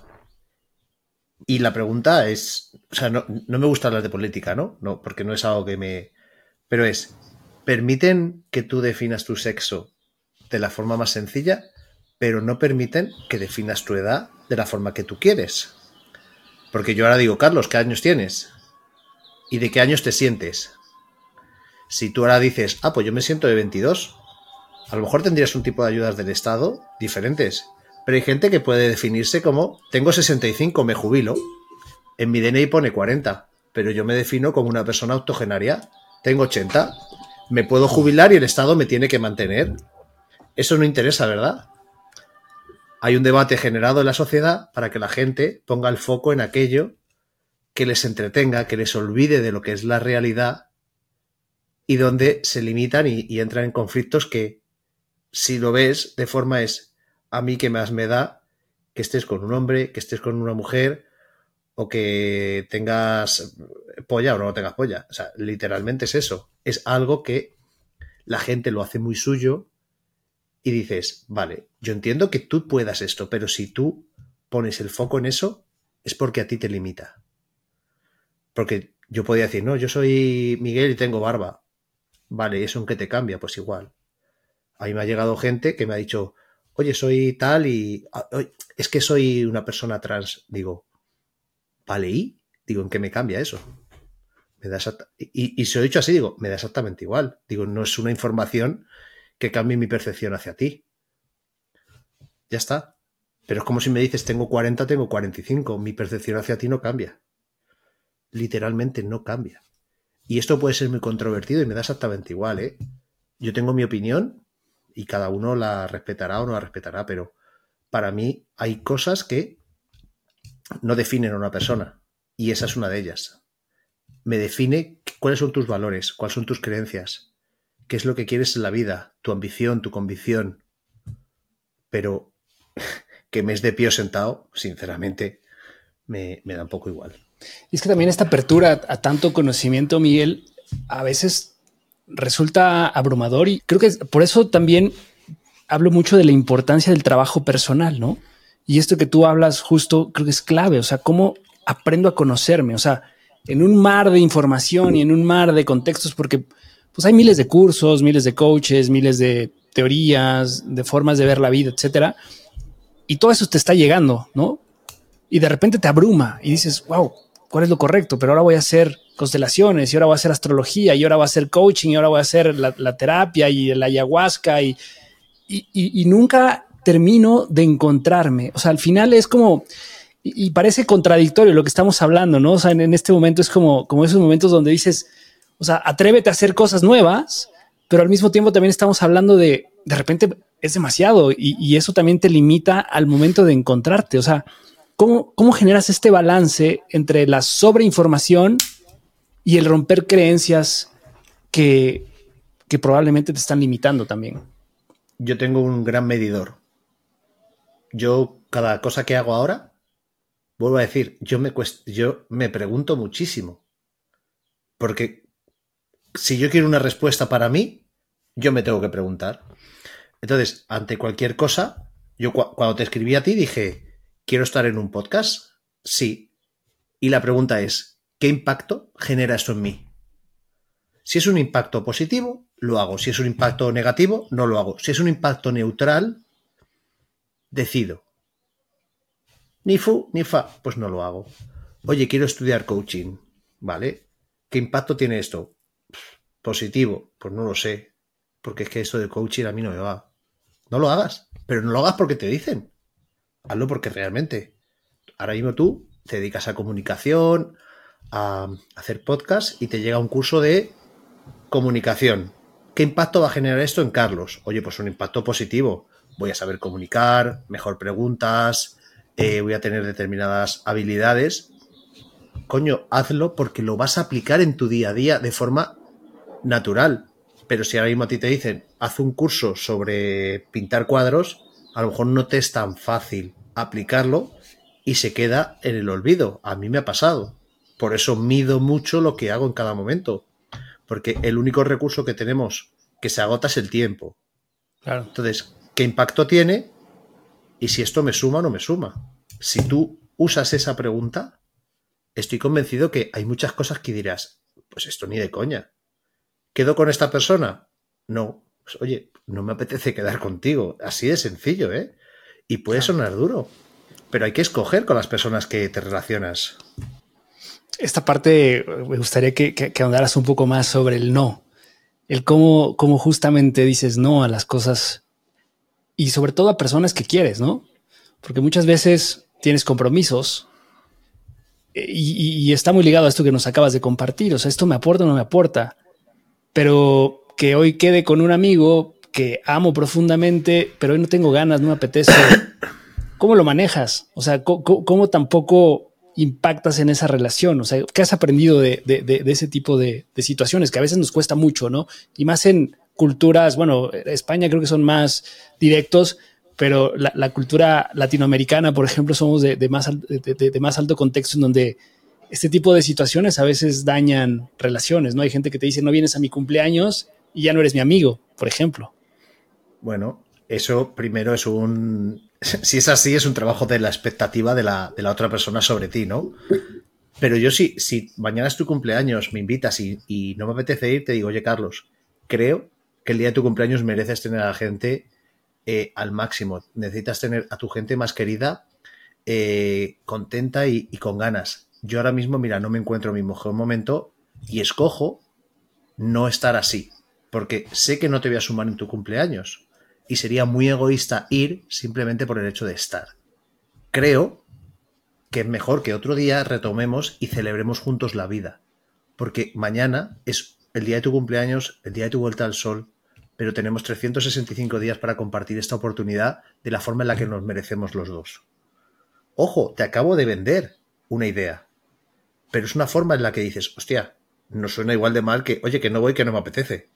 y la pregunta es, o sea, no me gusta hablar de política, ¿no? No, porque no es algo que me... Pero es, permiten que tú definas tu sexo de la forma más sencilla, pero no permiten que definas tu edad de la forma que tú quieres. Porque yo ahora digo, Carlos, ¿qué años tienes? ¿Y de qué años te sientes? Si tú ahora dices, pues yo me siento de 22, a lo mejor tendrías un tipo de ayudas del Estado diferentes. Pero hay gente que puede definirse como, tengo 65, me jubilo. En mi DNI pone 40, pero yo me defino como una persona octogenaria. Tengo 80, me puedo jubilar y el Estado me tiene que mantener. Eso no interesa, ¿verdad? Hay un debate generado en la sociedad para que la gente ponga el foco en aquello que les entretenga, que les olvide de lo que es la realidad y donde se limitan y entran en conflictos que, si lo ves de forma es, a mí que más me da que estés con un hombre, que estés con una mujer o que tengas polla o no tengas polla. O sea, literalmente es eso. Es algo que la gente lo hace muy suyo y dices, vale, yo entiendo que tú puedas esto, pero si tú pones el foco en eso, es porque a ti te limita. Porque yo podía decir, no, yo soy Miguel y tengo barba. Vale, ¿eso en qué te cambia? Pues igual. A mí me ha llegado gente que me ha dicho, oye, soy tal y... es que soy una persona trans. Digo, vale, ¿y? Digo, ¿en qué me cambia eso? Me da y se lo he dicho así, digo, me da exactamente igual. Digo, no es una información que cambie mi percepción hacia ti. Ya está. Pero es como si me dices, tengo 40, tengo 45. Mi percepción hacia ti no cambia. Literalmente no cambia. Y esto puede ser muy controvertido y me da exactamente igual, ¿eh? Yo tengo mi opinión y cada uno la respetará o no la respetará, pero para mí hay cosas que no definen a una persona y esa es una de ellas. Me define cuáles son tus valores, cuáles son tus creencias, qué es lo que quieres en la vida, tu ambición, tu convicción. Pero que me es de pie sentado, sinceramente, me da un poco igual. Y es que también esta apertura a tanto conocimiento, Miguel, a veces resulta abrumador y creo que por eso también hablo mucho de la importancia del trabajo personal, ¿no? Y esto que tú hablas justo creo que es clave, o sea, cómo aprendo a conocerme, o sea, en un mar de información y en un mar de contextos, porque pues hay miles de cursos, miles de coaches, miles de teorías, de formas de ver la vida, etcétera, y todo eso te está llegando, ¿no? Y de repente te abruma y dices, wow, ¿cuál es lo correcto? Pero ahora voy a hacer constelaciones y ahora voy a hacer astrología y ahora voy a hacer coaching y ahora voy a hacer la terapia y la ayahuasca y nunca termino de encontrarme. O sea, al final es como, y parece contradictorio lo que estamos hablando, ¿no? O sea, en este momento es como esos momentos donde dices, o sea, atrévete a hacer cosas nuevas, pero al mismo tiempo también estamos hablando de repente es demasiado y eso también te limita al momento de encontrarte. O sea, ¿cómo generas este balance entre la sobreinformación y el romper creencias que probablemente te están limitando también? Yo tengo un gran medidor. Yo, cada cosa que hago ahora, vuelvo a decir, yo me pregunto muchísimo. Porque si yo quiero una respuesta para mí, yo me tengo que preguntar. Entonces, ante cualquier cosa, yo cuando te escribí a ti dije, ¿quiero estar en un podcast? Sí. Y la pregunta es, ¿qué impacto genera esto en mí? Si es un impacto positivo, lo hago. Si es un impacto negativo, no lo hago. Si es un impacto neutral, decido. Ni fu ni fa, pues no lo hago. Oye, quiero estudiar coaching, ¿vale? ¿Qué impacto tiene esto? Positivo, pues no lo sé, porque es que esto de coaching a mí no me va. No lo hagas, pero no lo hagas porque te dicen. Hazlo porque realmente. Ahora mismo tú te dedicas a comunicación, a hacer podcast y te llega un curso de comunicación. ¿Qué impacto va a generar esto en Carlos? Oye, pues un impacto positivo. Voy a saber comunicar, mejor preguntas, voy a tener determinadas habilidades. Coño, hazlo porque lo vas a aplicar en tu día a día de forma natural. Pero si ahora mismo a ti te dicen, haz un curso sobre pintar cuadros, a lo mejor no te es tan fácil aplicarlo y se queda en el olvido. A mí me ha pasado. Por eso mido mucho lo que hago en cada momento. Porque el único recurso que tenemos que se agota es el tiempo. Claro. Entonces, ¿qué impacto tiene? Y si esto me suma o no me suma. Si tú usas esa pregunta, estoy convencido que hay muchas cosas que dirás, pues esto ni de coña. ¿Quedo con esta persona? No. Pues, oye, no me apetece quedar contigo. Así de sencillo, ¿eh? Y puede sonar duro, pero hay que escoger con las personas que te relacionas. Esta parte me gustaría que ahondaras un poco más sobre el no. El cómo justamente dices no a las cosas y sobre todo a personas que quieres, ¿no? Porque muchas veces tienes compromisos y está muy ligado a esto que nos acabas de compartir. O sea, esto me aporta o no me aporta, pero que hoy quede con un amigo que amo profundamente, pero hoy no tengo ganas, no me apetece. ¿Cómo lo manejas? O sea, ¿cómo tampoco impactas en esa relación? O sea, ¿qué has aprendido de ese tipo de situaciones que a veces nos cuesta mucho, ¿no? Y más en culturas, bueno, España creo que son más directos, pero la cultura latinoamericana, por ejemplo, somos de más alto contexto en donde este tipo de situaciones a veces dañan relaciones, ¿no? Hay gente que te dice, no vienes a mi cumpleaños y ya no eres mi amigo, por ejemplo. Bueno, eso primero es si es así, es un trabajo de la expectativa de la otra persona sobre ti, ¿no? Pero yo si mañana es tu cumpleaños, me invitas y no me apetece ir, te digo, oye, Carlos, creo que el día de tu cumpleaños mereces tener a la gente al máximo. Necesitas tener a tu gente más querida, contenta y con ganas. Yo ahora mismo, mira, no me encuentro en mi mejor momento y escojo no estar así, porque sé que no te voy a sumar en tu cumpleaños y sería muy egoísta ir simplemente por el hecho de estar. Creo que es mejor que otro día retomemos y celebremos juntos la vida, porque mañana es el día de tu cumpleaños, el día de tu vuelta al sol, pero tenemos 365 días para compartir esta oportunidad de la forma en la que nos merecemos los dos. Ojo, te acabo de vender una idea, pero es una forma en la que dices, hostia, no suena igual de mal que, oye, que no voy, que no me apetece.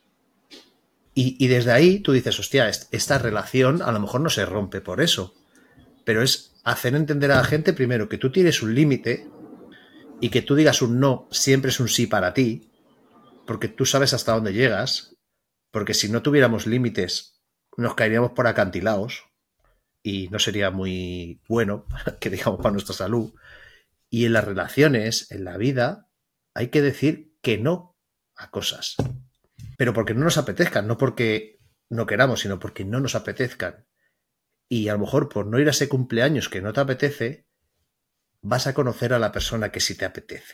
Y desde ahí tú dices, hostia, esta relación a lo mejor no se rompe por eso, pero es hacer entender a la gente primero que tú tienes un límite y que tú digas un no siempre es un sí para ti, porque tú sabes hasta dónde llegas, porque si no tuviéramos límites nos caeríamos por acantilados y no sería muy bueno, que digamos, para nuestra salud. Y en las relaciones, en la vida, hay que decir que no a cosas. Pero porque no nos apetezcan, no porque no queramos, sino porque no nos apetezcan. Y a lo mejor por no ir a ese cumpleaños que no te apetece, vas a conocer a la persona que sí te apetece.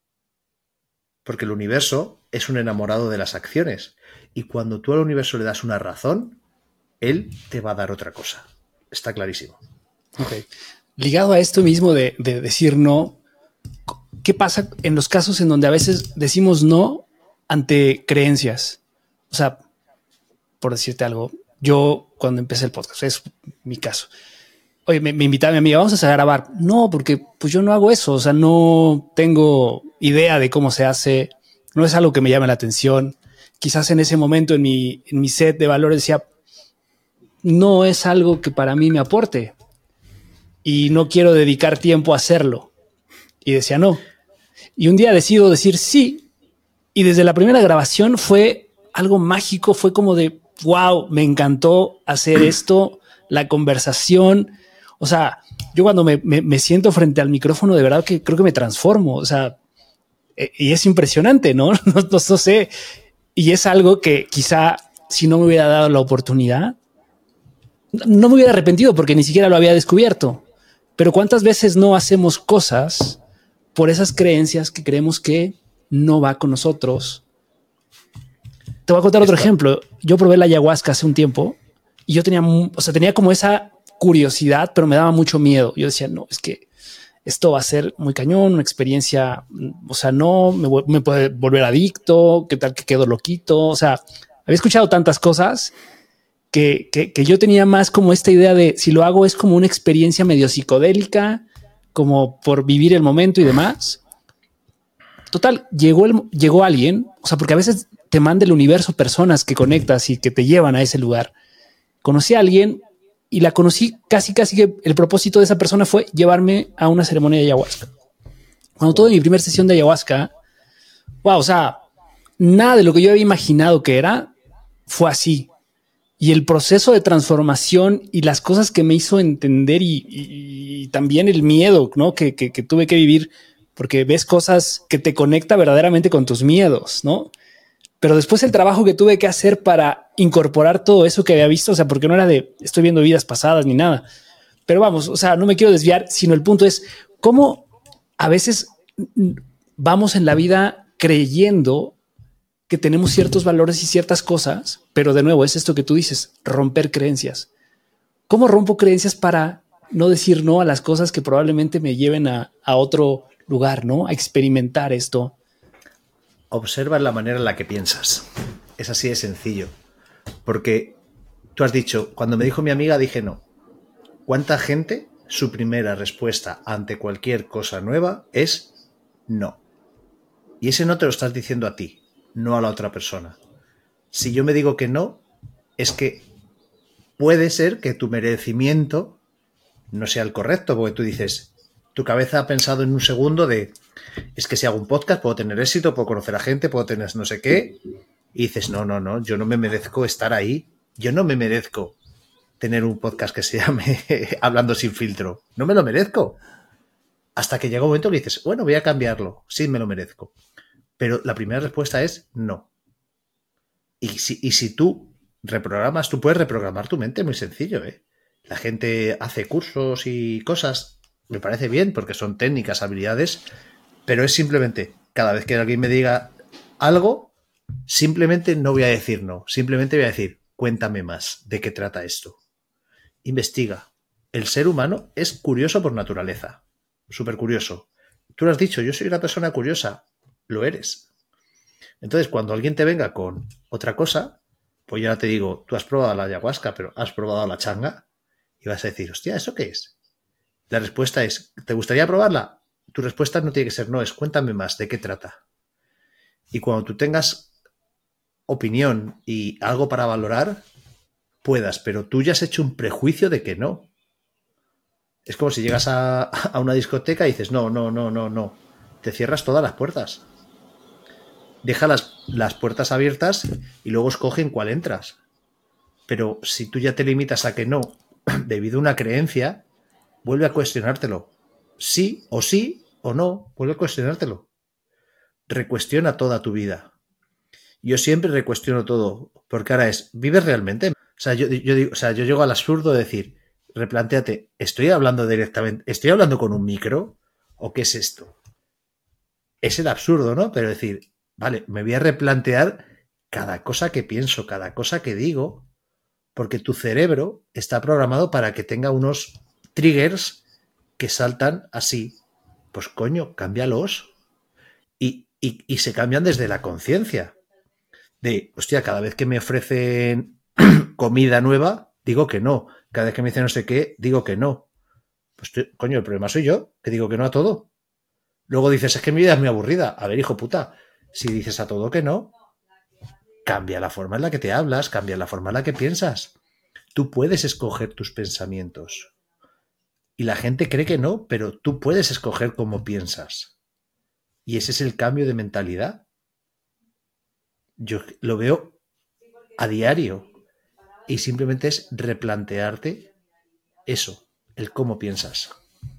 Porque el universo es un enamorado de las acciones. Y cuando tú al universo le das una razón, él te va a dar otra cosa. Está clarísimo. Okay. Ligado a esto mismo de decir no, ¿qué pasa en los casos en donde a veces decimos no ante creencias? O sea, por decirte algo, yo cuando empecé el podcast, es mi caso. Oye, me invitaba mi amiga, vamos a grabar. No, porque pues yo no hago eso. O sea, no tengo idea de cómo se hace. No es algo que me llame la atención. Quizás en ese momento en mi set de valores decía, no es algo que para mí me aporte y no quiero dedicar tiempo a hacerlo. Y decía no. Y un día decido decir sí. Y desde la primera grabación fue algo mágico. Fue como de, wow, me encantó hacer esto, la conversación. O sea, yo cuando me siento frente al micrófono, de verdad que creo que me transformo. O sea, y es impresionante, ¿no? No sé. Y es algo que quizá si no me hubiera dado la oportunidad, no me hubiera arrepentido porque ni siquiera lo había descubierto. Pero ¿cuántas veces no hacemos cosas por esas creencias que creemos que no va con nosotros. Te voy a contar otro ejemplo. Yo probé la ayahuasca hace un tiempo y yo tenía como esa curiosidad, pero me daba mucho miedo. Yo decía, no, es que esto va a ser muy cañón, una experiencia, o sea, no, me puede volver adicto, qué tal que quedo loquito. O sea, había escuchado tantas cosas que yo tenía más como esta idea de si lo hago es como una experiencia medio psicodélica, como por vivir el momento y demás. Total, llegó alguien, o sea, porque a veces te manda el universo personas que conectas y que te llevan a ese lugar. Conocí a alguien y la conocí casi que el propósito de esa persona fue llevarme a una ceremonia de ayahuasca. Cuando tuve mi primera sesión de ayahuasca, wow, o sea, nada de lo que yo había imaginado que era fue así. Y el proceso de transformación y las cosas que me hizo entender y también el miedo, ¿no? que tuve que vivir, porque ves cosas que te conecta verdaderamente con tus miedos, ¿no? Pero después el trabajo que tuve que hacer para incorporar todo eso que había visto, o sea, porque no era de estoy viendo vidas pasadas ni nada. Pero vamos, o sea, no me quiero desviar, sino el punto es cómo a veces vamos en la vida creyendo que tenemos ciertos valores y ciertas cosas, pero de nuevo es esto que tú dices, romper creencias. ¿Cómo rompo creencias para no decir no a las cosas que probablemente me lleven a otro lugar, ¿no? A experimentar esto. Observa la manera en la que piensas. Es así de sencillo. Porque tú has dicho, cuando me dijo mi amiga, dije no. ¿Cuánta gente, su primera respuesta ante cualquier cosa nueva es no? Y ese no te lo estás diciendo a ti, no a la otra persona. Si yo me digo que no, es que puede ser que tu merecimiento no sea el correcto, porque tú dices, tu cabeza ha pensado en un segundo de, es que si hago un podcast puedo tener éxito, puedo conocer a gente, puedo tener no sé qué, y dices, no, yo no me merezco estar ahí, yo no me merezco tener un podcast que se llame Hablando sin filtro, no me lo merezco. Hasta que llega un momento que dices, bueno, voy a cambiarlo, sí me lo merezco. Pero la primera respuesta es no. Y si tú reprogramas, tú puedes reprogramar tu mente, muy sencillo, ¿eh? La gente hace cursos y cosas, me parece bien, porque son técnicas, habilidades, pero es simplemente, cada vez que alguien me diga algo, simplemente no voy a decir no, simplemente voy a decir, cuéntame más, ¿de qué trata esto? Investiga. El ser humano es curioso por naturaleza, súper curioso. Tú lo has dicho, yo soy una persona curiosa, lo eres. Entonces, cuando alguien te venga con otra cosa, pues ya te digo, tú has probado la ayahuasca, pero has probado la changa, y vas a decir, hostia, ¿eso qué es? La respuesta es, ¿te gustaría probarla? Tu respuesta no tiene que ser no, es cuéntame más, ¿de qué trata? Y cuando tú tengas opinión y algo para valorar, puedas, pero tú ya has hecho un prejuicio de que no. Es como si llegas a una discoteca y dices, no. Te cierras todas las puertas. Deja las puertas abiertas y luego escoge en cuál entras. Pero si tú ya te limitas a que no, debido a una creencia, vuelve a cuestionártelo. Sí o no, vuelve a cuestionártelo. Recuestiona toda tu vida. Yo siempre recuestiono todo, porque ahora es, ¿vives realmente? O sea, yo digo, o sea, yo llego al absurdo de decir, replantéate, ¿estoy hablando directamente, estoy hablando con un micro? ¿O qué es esto? Es el absurdo, ¿no? Pero decir, vale, me voy a replantear cada cosa que pienso, cada cosa que digo, porque tu cerebro está programado para que tenga unos triggers que saltan así. Pues coño, cámbialos. Y se cambian desde la conciencia. De, hostia, cada vez que me ofrecen comida nueva, digo que no. Cada vez que me dicen no sé qué, digo que no. Pues coño, el problema soy yo, que digo que no a todo. Luego dices, es que mi vida es muy aburrida. A ver, hijo puta, si dices a todo que no, cambia la forma en la que te hablas, cambia la forma en la que piensas. Tú puedes escoger tus pensamientos. Y la gente cree que no, pero tú puedes escoger cómo piensas. Y ese es el cambio de mentalidad. Yo lo veo a diario. Y simplemente es replantearte eso, el cómo piensas.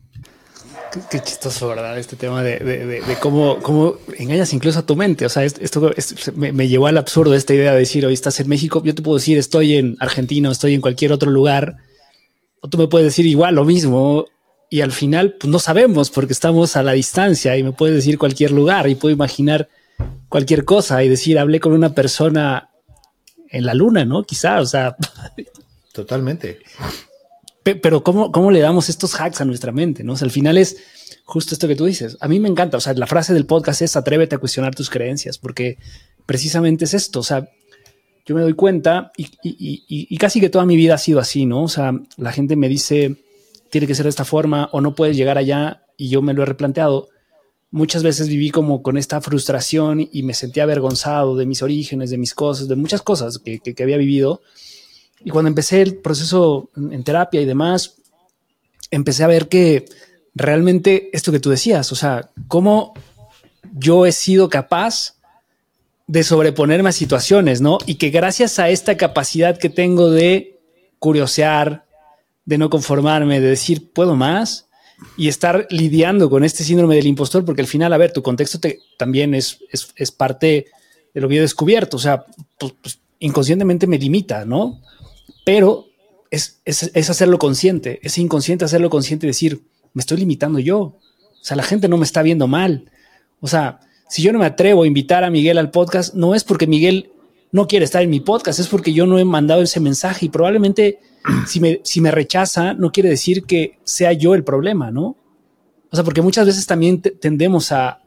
Qué chistoso, ¿verdad? Este tema de cómo engañas incluso a tu mente. O sea, esto me llevó al absurdo esta idea de decir, hoy estás en México, yo te puedo decir, estoy en Argentina, estoy en cualquier otro lugar. O tú me puedes decir igual lo mismo y al final pues no sabemos porque estamos a la distancia y me puedes decir cualquier lugar y puedo imaginar cualquier cosa y decir, hablé con una persona en la luna, ¿no? Quizá, o sea. Totalmente. Pero ¿cómo le damos estos hacks a nuestra mente, ¿no? O sea, al final es justo esto que tú dices. A mí me encanta, o sea, la frase del podcast es atrévete a cuestionar tus creencias, porque precisamente es esto, o sea, yo me doy cuenta y casi que toda mi vida ha sido así, ¿no? O sea, la gente me dice, tiene que ser de esta forma o no puedes llegar allá y yo me lo he replanteado. Muchas veces viví como con esta frustración y me sentía avergonzado de mis orígenes, de mis cosas, de muchas cosas que había vivido. Y cuando empecé el proceso en terapia y demás, empecé a ver que realmente esto que tú decías, o sea, cómo yo he sido capaz de sobreponerme a situaciones, ¿no? Y que gracias a esta capacidad que tengo de curiosear, de no conformarme, de decir, puedo más y estar lidiando con este síndrome del impostor, porque al final, a ver, tu contexto también es parte de lo que yo he descubierto, o sea, pues, inconscientemente me limita, ¿no? Pero es hacerlo consciente, es inconsciente hacerlo consciente y decir, me estoy limitando yo. O sea, la gente no me está viendo mal. O sea, si yo no me atrevo a invitar a Miguel al podcast, no es porque Miguel no quiere estar en mi podcast, es porque yo no he mandado ese mensaje y probablemente si me rechaza, no quiere decir que sea yo el problema, ¿no? O sea, porque muchas veces también tendemos a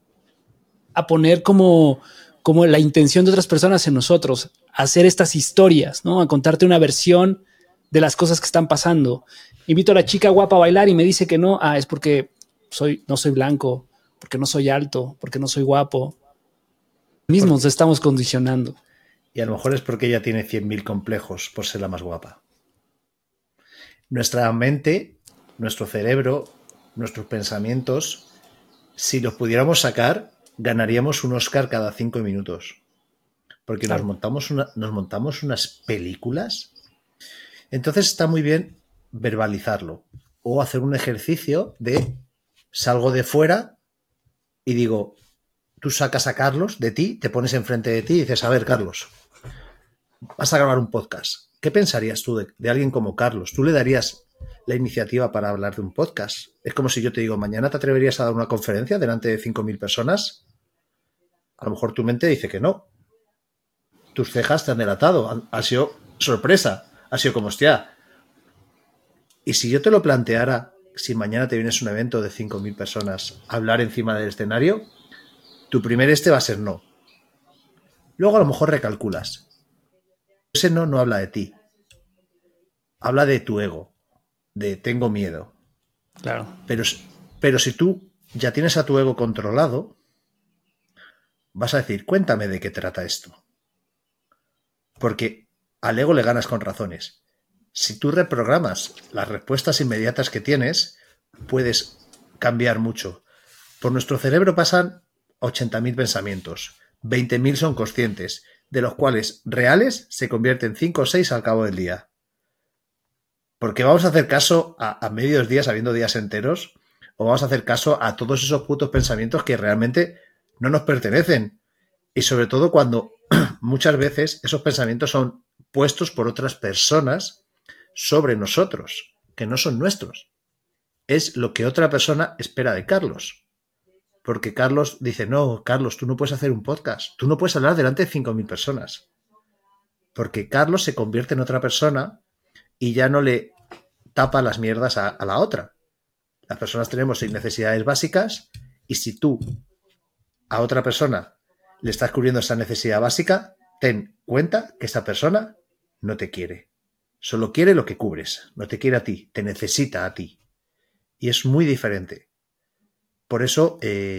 poner como la intención de otras personas en nosotros, a hacer estas historias, ¿no? A contarte una versión de las cosas que están pasando. Invito a la chica guapa a bailar y me dice que no, es porque no soy blanco, porque no soy alto, porque no soy guapo. Mismos estamos condicionando. Y a lo mejor es porque ella tiene 100.000 complejos por ser la más guapa. Nuestra mente, nuestro cerebro, nuestros pensamientos, si los pudiéramos sacar, ganaríamos un Oscar cada 5 minutos. Porque claro, nos montamos unas películas. Entonces está muy bien verbalizarlo. O hacer un ejercicio de salgo de fuera y digo, tú sacas a Carlos de ti, te pones enfrente de ti y dices, a ver, Carlos, vas a grabar un podcast. ¿Qué pensarías tú de alguien como Carlos? ¿Tú le darías la iniciativa para hablar de un podcast? Es como si yo te digo, mañana te atreverías a dar una conferencia delante de 5.000 personas. A lo mejor tu mente dice que no. Tus cejas te han delatado. Ha sido sorpresa. Ha sido como, hostia. Y si yo te lo planteara, si mañana te vienes a un evento de 5.000 personas a hablar encima del escenario, tu primer va a ser no. Luego a lo mejor recalculas. Ese no habla de ti. Habla de tu ego. De tengo miedo. Claro. Pero si tú ya tienes a tu ego controlado, vas a decir, cuéntame de qué trata esto. Porque al ego le ganas con razones. Si tú reprogramas las respuestas inmediatas que tienes, puedes cambiar mucho. Por nuestro cerebro pasan 80.000 pensamientos. 20.000 son conscientes, de los cuales reales se convierten 5 o 6 al cabo del día. Porque vamos a hacer caso a medios días, habiendo días enteros, o vamos a hacer caso a todos esos putos pensamientos que realmente no nos pertenecen. Y sobre todo cuando muchas veces esos pensamientos son puestos por otras personas sobre nosotros, que no son nuestros. Es lo que otra persona espera de Carlos. Porque Carlos dice, no, Carlos, tú no puedes hacer un podcast. Tú no puedes hablar delante de 5.000 personas. Porque Carlos se convierte en otra persona y ya no le tapa las mierdas a la otra. Las personas tenemos necesidades básicas y si tú a otra persona le estás cubriendo esa necesidad básica, ten cuenta que esa persona no te quiere. Solo quiere lo que cubres. No te quiere a ti, te necesita a ti. Y es muy diferente. Por eso,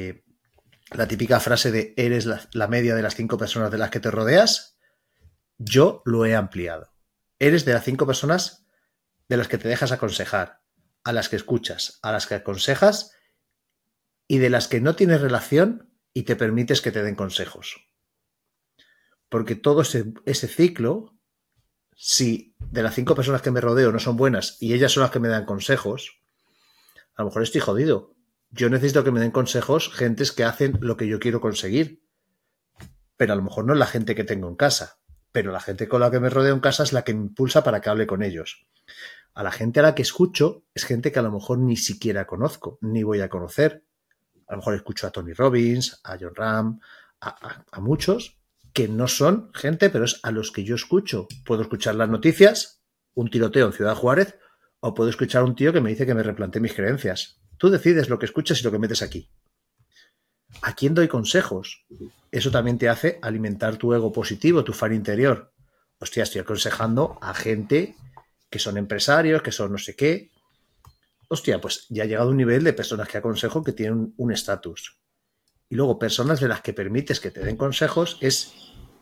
la típica frase de eres la media de las 5 personas de las que te rodeas, yo lo he ampliado. Eres de las 5 personas de las que te dejas aconsejar, a las que escuchas, a las que aconsejas y de las que no tienes relación y te permites que te den consejos. Porque todo ese ciclo, si de las 5 personas que me rodeo no son buenas y ellas son las que me dan consejos, a lo mejor estoy jodido. Yo necesito que me den consejos gentes que hacen lo que yo quiero conseguir. Pero a lo mejor no es la gente que tengo en casa. Pero la gente con la que me rodeo en casa es la que me impulsa para que hable con ellos. A la gente a la que escucho es gente que a lo mejor ni siquiera conozco, ni voy a conocer. A lo mejor escucho a Tony Robbins, a John Ram, a muchos que no son gente, pero es a los que yo escucho. Puedo escuchar las noticias, un tiroteo en Ciudad Juárez, o puedo escuchar a un tío que me dice que me replantee mis creencias. Tú decides lo que escuchas y lo que metes aquí. ¿A quién doy consejos? Eso también te hace alimentar tu ego positivo, tu fan interior. Hostia, estoy aconsejando a gente que son empresarios, que son no sé qué. Hostia, pues ya ha llegado un nivel de personas que aconsejo que tienen un estatus. Y luego personas de las que permites que te den consejos es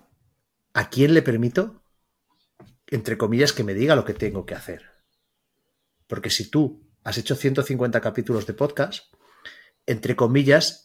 ¿a quién le permito, entre comillas, que me diga lo que tengo que hacer? Porque si tú has hecho 150 capítulos de podcast, entre comillas,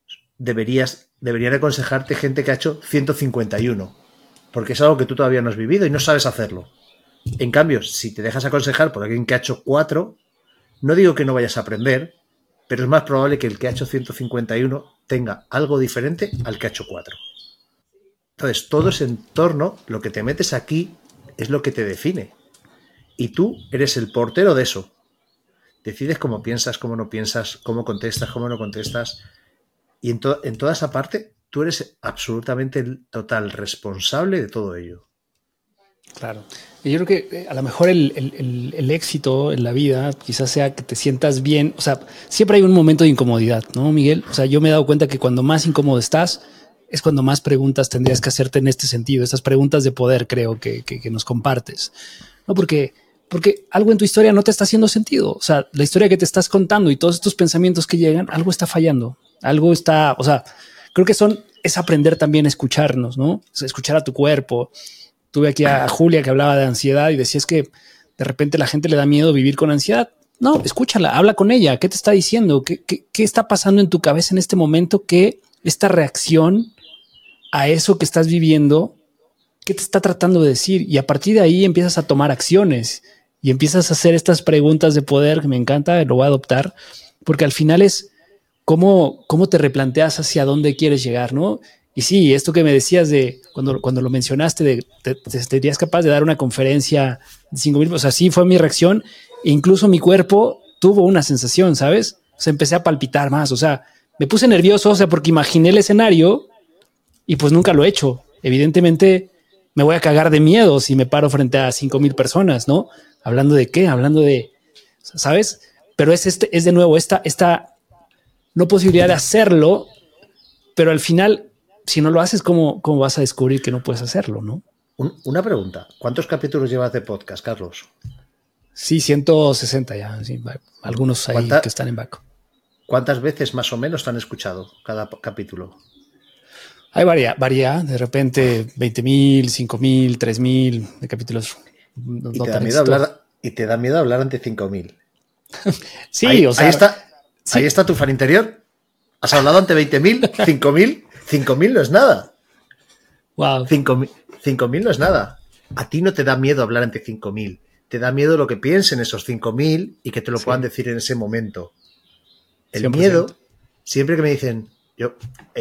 deberían aconsejarte gente que ha hecho 151, porque es algo que tú todavía no has vivido y no sabes hacerlo. En cambio, si te dejas aconsejar por alguien que ha hecho 4, no digo que no vayas a aprender, pero es más probable que el que ha hecho 151 tenga algo diferente al que ha hecho 4. Entonces, todo ese entorno, lo que te metes aquí, es lo que te define. Y tú eres el portero de eso. Decides cómo piensas, cómo no piensas, cómo contestas, cómo no contestas. Y en toda esa parte, tú eres absolutamente el total responsable de todo ello. Claro. Y yo creo que a lo mejor el éxito en la vida quizás sea que te sientas bien. O sea, siempre hay un momento de incomodidad, ¿no, Miguel? O sea, yo me he dado cuenta que cuando más incómodo estás, es cuando más preguntas tendrías que hacerte en este sentido. Estas preguntas de poder, creo que nos compartes. ¿No? Porque algo en tu historia no te está haciendo sentido. O sea, la historia que te estás contando y todos estos pensamientos que llegan, algo está fallando. Algo está, o sea, creo que es aprender también a escucharnos, ¿no? O sea, escuchar a tu cuerpo. Tuve aquí a Julia que hablaba de ansiedad y decía es que de repente la gente le da miedo vivir con ansiedad. No, escúchala, habla con ella. ¿Qué te está diciendo? ¿Qué está pasando en tu cabeza en este momento? Que esta reacción a eso que estás viviendo, ¿qué te está tratando de decir? Y a partir de ahí empiezas a tomar acciones y empiezas a hacer estas preguntas de poder que me encanta, lo voy a adoptar, porque al final es cómo te replanteas hacia dónde quieres llegar, ¿no? Y sí, esto que me decías de cuando lo mencionaste, de te serías capaz de dar una conferencia de 5,000, o sea, sí fue mi reacción. E incluso mi cuerpo tuvo una sensación, ¿sabes? O sea, empecé a palpitar más, o sea, me puse nervioso, o sea, porque imaginé el escenario y pues nunca lo he hecho. Evidentemente me voy a cagar de miedo si me paro frente a 5,000 personas, ¿no? ¿Hablando de qué? Hablando de, ¿sabes? Pero es de nuevo esta no posibilidad de hacerlo, pero al final, si no lo haces, ¿cómo vas a descubrir que no puedes hacerlo, no? Una pregunta. ¿Cuántos capítulos llevas de podcast, Carlos? Sí, 160 ya. Sí, algunos ahí que están en back. ¿Cuántas veces más o menos te han escuchado cada capítulo? Hay varía. De repente 20,000, 5,000, 3,000 de capítulos. ¿Y te da miedo hablar ante 5,000? Sí, ahí, o sea. Ahí está tu fan interior. ¿Has hablado ante 20,000? 5,000. 5,000 no es nada. Wow. 5,000 no es nada. A ti no te da miedo hablar ante 5,000. Te da miedo lo que piensen esos 5,000 y que te lo puedan decir en ese momento. El 100%. Miedo, siempre que me dicen, yo,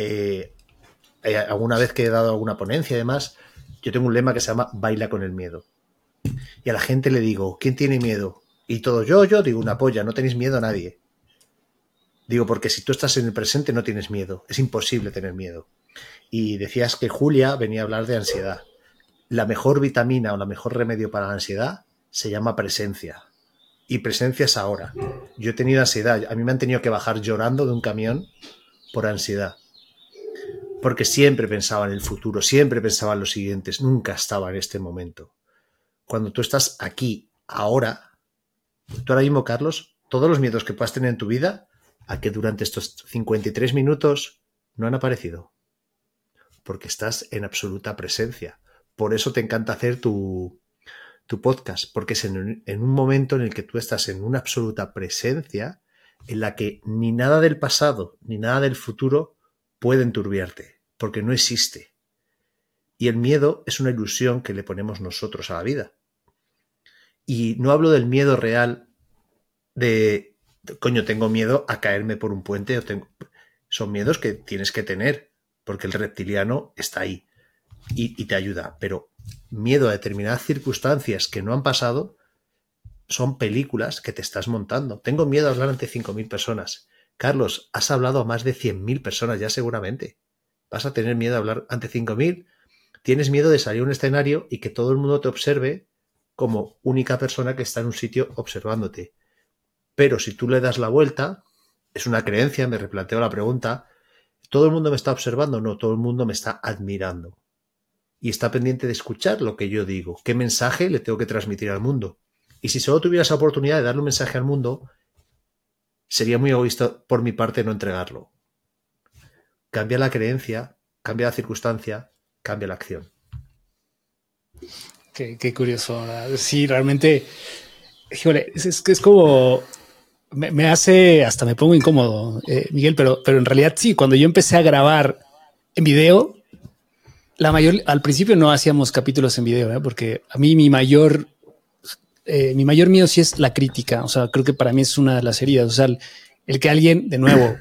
alguna vez que he dado alguna ponencia y demás, yo tengo un lema que se llama baila con el miedo. Y a la gente le digo, ¿quién tiene miedo? Y todo yo digo, una polla, no tenéis miedo a nadie. Digo, porque si tú estás en el presente no tienes miedo. Es imposible tener miedo. Y decías que Julia venía a hablar de ansiedad. La mejor vitamina o la mejor remedio para la ansiedad se llama presencia. Y presencia es ahora. Yo he tenido ansiedad. A mí me han tenido que bajar llorando de un camión por ansiedad. Porque siempre pensaba en el futuro, siempre pensaba en los siguientes. Nunca estaba en este momento. Cuando tú estás aquí, ahora, tú ahora mismo, Carlos, todos los miedos que puedas tener en tu vida, a que durante estos 53 minutos no han aparecido. Porque estás en absoluta presencia. Por eso te encanta hacer tu podcast, porque es en un momento en el que tú estás en una absoluta presencia en la que ni nada del pasado ni nada del futuro puede enturbiarte, porque no existe. Y el miedo es una ilusión que le ponemos nosotros a la vida. Y no hablo del miedo real de, coño, tengo miedo a caerme por un puente. Son miedos que tienes que tener, porque el reptiliano está ahí y te ayuda. Pero miedo a determinadas circunstancias que no han pasado, son películas que te estás montando. Tengo miedo a hablar ante 5.000 personas. Carlos, has hablado a más de 100.000 personas ya seguramente. Vas a tener miedo a hablar ante 5.000. Tienes miedo de salir a un escenario y que todo el mundo te observe como única persona que está en un sitio observándote. Pero si tú le das la vuelta, es una creencia, me replanteo la pregunta, ¿todo el mundo me está observando? No, todo el mundo me está admirando. Y está pendiente de escuchar lo que yo digo. ¿Qué mensaje le tengo que transmitir al mundo? Y si solo tuviera esa oportunidad de darle un mensaje al mundo, sería muy egoísta por mi parte no entregarlo. Cambia la creencia, cambia la circunstancia, cambia la acción. Qué curioso, ¿verdad? Sí, realmente, híjole, es como, me hace, hasta me pongo incómodo, Miguel, pero en realidad sí, cuando yo empecé a grabar en video, al principio no hacíamos capítulos en video, porque a mí mi mayor miedo sí es la crítica. O sea, creo que para mí es una de las heridas. O sea, el que alguien, de nuevo,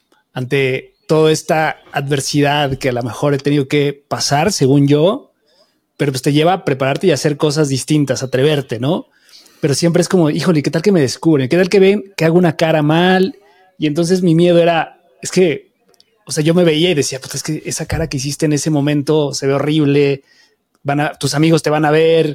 ante toda esta adversidad que a lo mejor he tenido que pasar, según yo, pero pues te lleva a prepararte y a hacer cosas distintas, atreverte, ¿no? Pero siempre es como, híjole, ¿qué tal que me descubren? ¿Qué tal que ven que hago una cara mal? Y entonces mi miedo era, es que, o sea, yo me veía y decía, pues es que esa cara que hiciste en ese momento se ve horrible, tus amigos te van a ver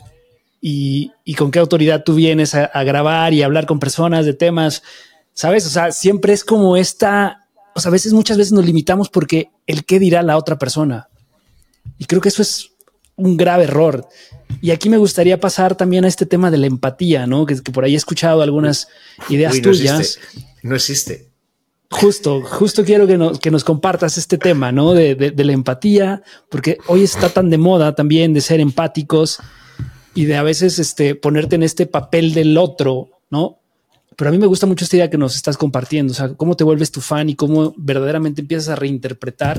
y con qué autoridad tú vienes a grabar y a hablar con personas de temas, ¿sabes? O sea, siempre es como esta, o sea, muchas veces nos limitamos porque el qué dirá la otra persona. Y creo que eso es un grave error. Y aquí me gustaría pasar también a este tema de la empatía, ¿no? Que por ahí he escuchado algunas ideas tuyas. No existe. Justo quiero que nos compartas este tema, ¿no? De la empatía, porque hoy está tan de moda también de ser empáticos y de a veces ponerte en este papel del otro, ¿no? Pero a mí me gusta mucho esta idea que nos estás compartiendo, o sea, cómo te vuelves tu fan y cómo verdaderamente empiezas a reinterpretar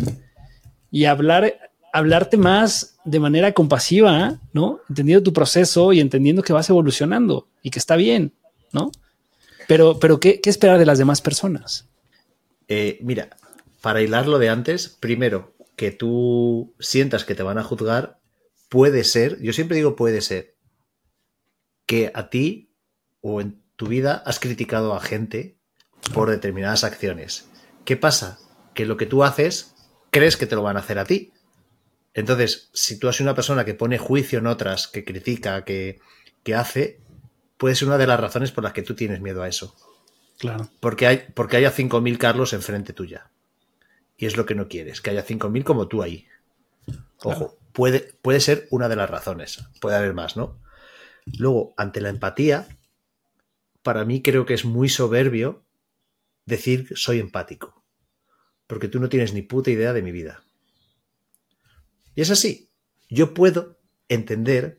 y hablarte más de manera compasiva, ¿no? Entendiendo tu proceso y entendiendo que vas evolucionando y que está bien, ¿no? Pero ¿qué esperar de las demás personas? Mira, para hilar lo de antes, primero, que tú sientas que te van a juzgar, puede ser, yo siempre digo puede ser, que a ti o en tu vida has criticado a gente por determinadas acciones. ¿Qué pasa? Que lo que tú haces, crees que te lo van a hacer a ti. Entonces, si tú eres una persona que pone juicio en otras, que critica, que hace, puede ser una de las razones por las que tú tienes miedo a eso. Claro. Porque haya 5.000 Carlos enfrente tuya. Y es lo que no quieres, que haya 5.000 como tú ahí. Ojo, claro. Puede ser una de las razones. Puede haber más, ¿no? Luego, ante la empatía, para mí creo que es muy soberbio decir soy empático. Porque tú no tienes ni puta idea de mi vida. Y es así. Yo puedo entender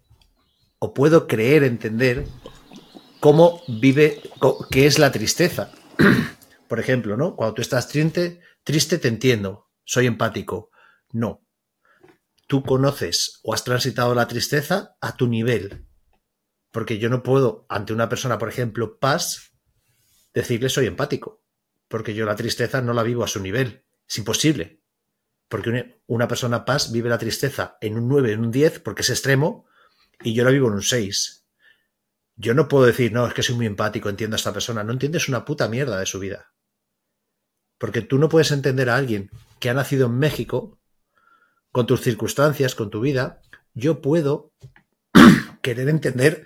o puedo creer entender cómo vive, qué es la tristeza. Por ejemplo, ¿no? Cuando tú estás triste te entiendo, soy empático. No. Tú conoces o has transitado la tristeza a tu nivel. Porque yo no puedo, ante una persona, por ejemplo, paz, decirle soy empático. Porque yo la tristeza no la vivo a su nivel. Es imposible. Porque una persona paz vive la tristeza en un 9, en un 10, porque es extremo, y yo la vivo en un 6. Yo no puedo decir, no, es que soy muy empático, entiendo a esta persona. No entiendes una puta mierda de su vida. Porque tú no puedes entender a alguien que ha nacido en México, con tus circunstancias, con tu vida. Yo puedo querer entender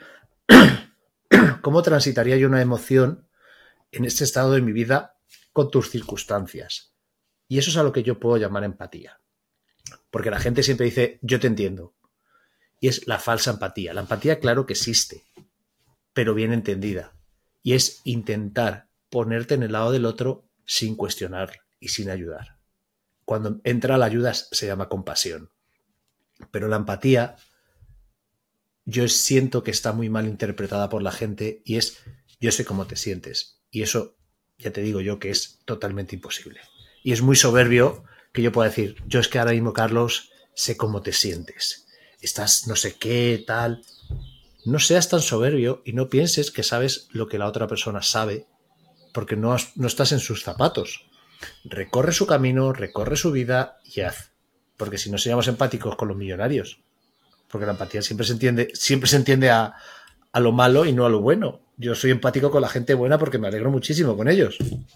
cómo transitaría yo una emoción en este estado de mi vida con tus circunstancias. Y eso es a lo que yo puedo llamar empatía. Porque la gente siempre dice, yo te entiendo. Y es la falsa empatía. La empatía, claro que existe, pero bien entendida. Y es intentar ponerte en el lado del otro sin cuestionar y sin ayudar. Cuando entra la ayuda se llama compasión. Pero la empatía yo siento que está muy mal interpretada por la gente y es yo sé cómo te sientes. Y eso ya te digo yo que es totalmente imposible. Y es muy soberbio que yo pueda decir, yo es que ahora mismo, Carlos, sé cómo te sientes. Estás no sé qué, tal. No seas tan soberbio y no pienses que sabes lo que la otra persona sabe porque no estás en sus zapatos. Recorre su camino, recorre su vida y haz. Porque si no seríamos empáticos con los millonarios. Porque la empatía siempre se entiende a a lo malo y no a lo bueno. Yo soy empático con la gente buena porque me alegro muchísimo con ellos.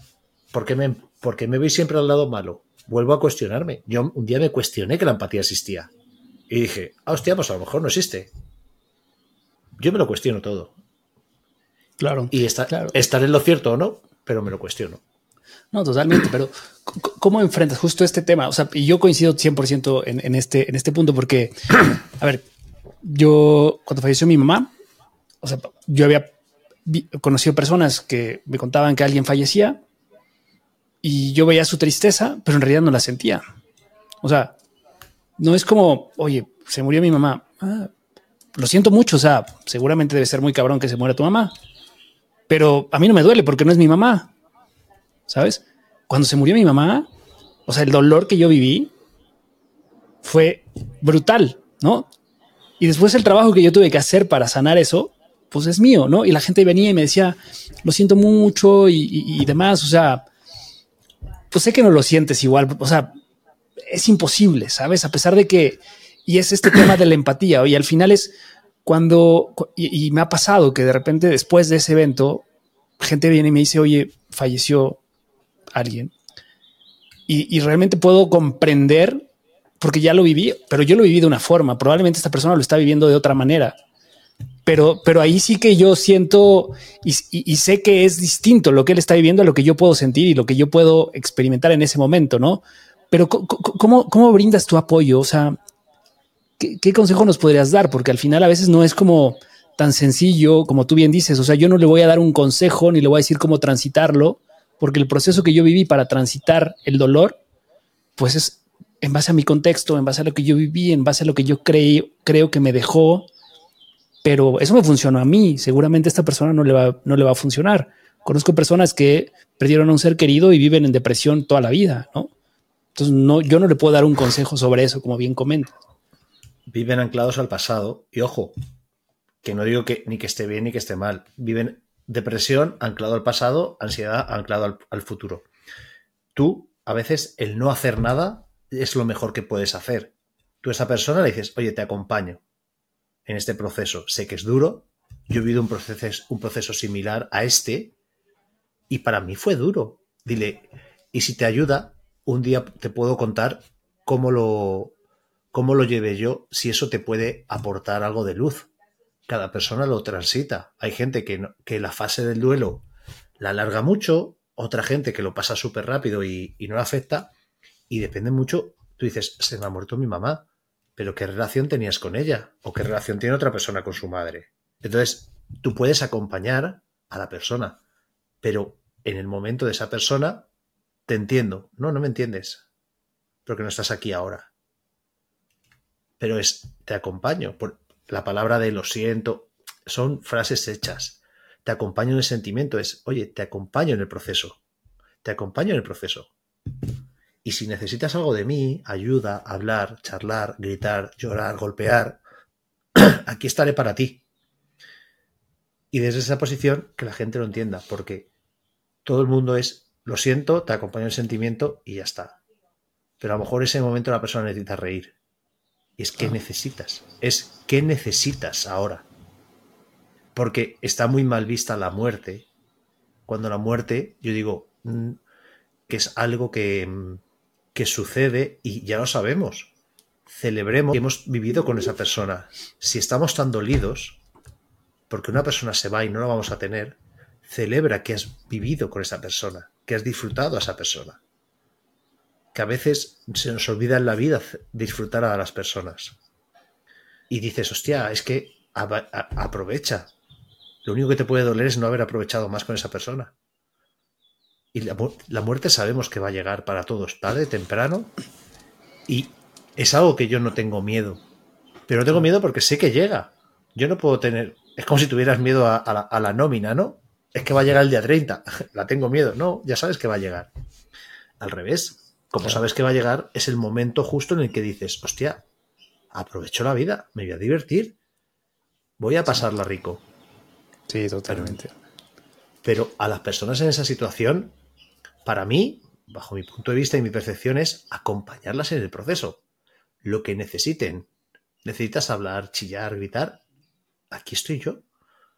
¿Por qué me voy siempre al lado malo? Vuelvo a cuestionarme. Yo un día me cuestioné que la empatía existía. Y dije, hostia, pues a lo mejor no existe. Yo me lo cuestiono todo. Claro, Y claro. estar en lo cierto o no, pero me lo cuestiono. No, totalmente, pero ¿cómo enfrentas justo este tema? O sea, y yo coincido 100% en este punto porque, a ver, yo cuando falleció mi mamá, o sea, yo había conocido personas que me contaban que alguien fallecía y yo veía su tristeza, pero en realidad no la sentía. O sea, no es como, oye, se murió mi mamá. Ah, lo siento mucho, o sea, seguramente debe ser muy cabrón que se muera tu mamá, pero a mí no me duele porque no es mi mamá, ¿sabes? Cuando se murió mi mamá, o sea, el dolor que yo viví fue brutal, ¿no? Y después el trabajo que yo tuve que hacer para sanar eso, pues es mío, ¿no? Y la gente venía y me decía, lo siento mucho y demás, o sea, pues sé que no lo sientes igual, o sea, es imposible, ¿sabes? A pesar de que, y es este tema de la empatía, y al final es cuando, y me ha pasado que de repente después de ese evento, gente viene y me dice, oye, falleció alguien, y realmente puedo comprender, porque ya lo viví, pero yo lo viví de una forma, probablemente esta persona lo está viviendo de otra manera, pero ahí sí que yo siento y sé que es distinto lo que él está viviendo a lo que yo puedo sentir y lo que yo puedo experimentar en ese momento, ¿no? Pero ¿cómo brindas tu apoyo? O sea, ¿qué consejo nos podrías dar? Porque al final a veces no es como tan sencillo como tú bien dices. O sea, yo no le voy a dar un consejo ni le voy a decir cómo transitarlo, porque el proceso que yo viví para transitar el dolor, pues es en base a mi contexto, en base a lo que yo viví, en base a lo que yo creo que me dejó. Pero eso me funcionó a mí. Seguramente a esta persona no le va a funcionar. Conozco personas que perdieron a un ser querido y viven en depresión toda la vida, ¿no? Entonces, no, yo no le puedo dar un consejo sobre eso, como bien comentas. Viven anclados al pasado. Y ojo, que no digo que ni que esté bien ni que esté mal. Viven depresión anclado al pasado, ansiedad anclado al futuro. Tú, a veces, el no hacer nada es lo mejor que puedes hacer. Tú a esa persona le dices, oye, te acompaño en este proceso. Sé que es duro. Yo he vivido un proceso similar a este y para mí fue duro. Dile, y si te ayuda, un día te puedo contar cómo lo llevé yo, si eso te puede aportar algo de luz. Cada persona lo transita. Hay gente que la fase del duelo la alarga mucho, otra gente que lo pasa súper rápido y no la afecta, y depende mucho. Tú dices, se me ha muerto mi mamá, pero ¿qué relación tenías con ella? ¿O qué relación tiene otra persona con su madre? Entonces, tú puedes acompañar a la persona, pero en el momento de esa persona, te entiendo. No, no me entiendes, porque no estás aquí ahora. Pero te acompaño. Por la palabra de lo siento, son frases hechas. Te acompaño en el sentimiento, oye, te acompaño en el proceso. Te acompaño en el proceso. Y si necesitas algo de mí, ayuda, hablar, charlar, gritar, llorar, golpear, aquí estaré para ti. Y desde esa posición que la gente lo entienda, porque todo el mundo lo siento, te acompaño en el sentimiento y ya está. Pero a lo mejor ese momento la persona necesita reír. Y es que necesitas. Es que necesitas ahora. Porque está muy mal vista la muerte. Cuando la muerte, yo digo, que es algo que sucede y ya lo sabemos. Celebremos que hemos vivido con esa persona. Si estamos tan dolidos, porque una persona se va y no la vamos a tener, celebra que has vivido con esa persona, que has disfrutado a esa persona. Que a veces se nos olvida en la vida disfrutar a las personas. Y dices, hostia, es que aprovecha. Lo único que te puede doler es no haber aprovechado más con esa persona. Y la muerte sabemos que va a llegar para todos, tarde, temprano. Y es algo que yo no tengo miedo. Pero no tengo miedo porque sé que llega. Yo no puedo tener... Es como si tuvieras miedo a la nómina, ¿no? Es que va a llegar el día 30. La tengo miedo. No, ya sabes que va a llegar. Al revés. Como sabes que va a llegar, es el momento justo en el que dices, hostia, aprovecho la vida, me voy a divertir, voy a pasarla rico. Sí, totalmente. Pero a las personas en esa situación, para mí, bajo mi punto de vista y mi percepción, es acompañarlas en el proceso. Lo que necesiten. ¿Necesitas hablar, chillar, gritar? Aquí estoy yo.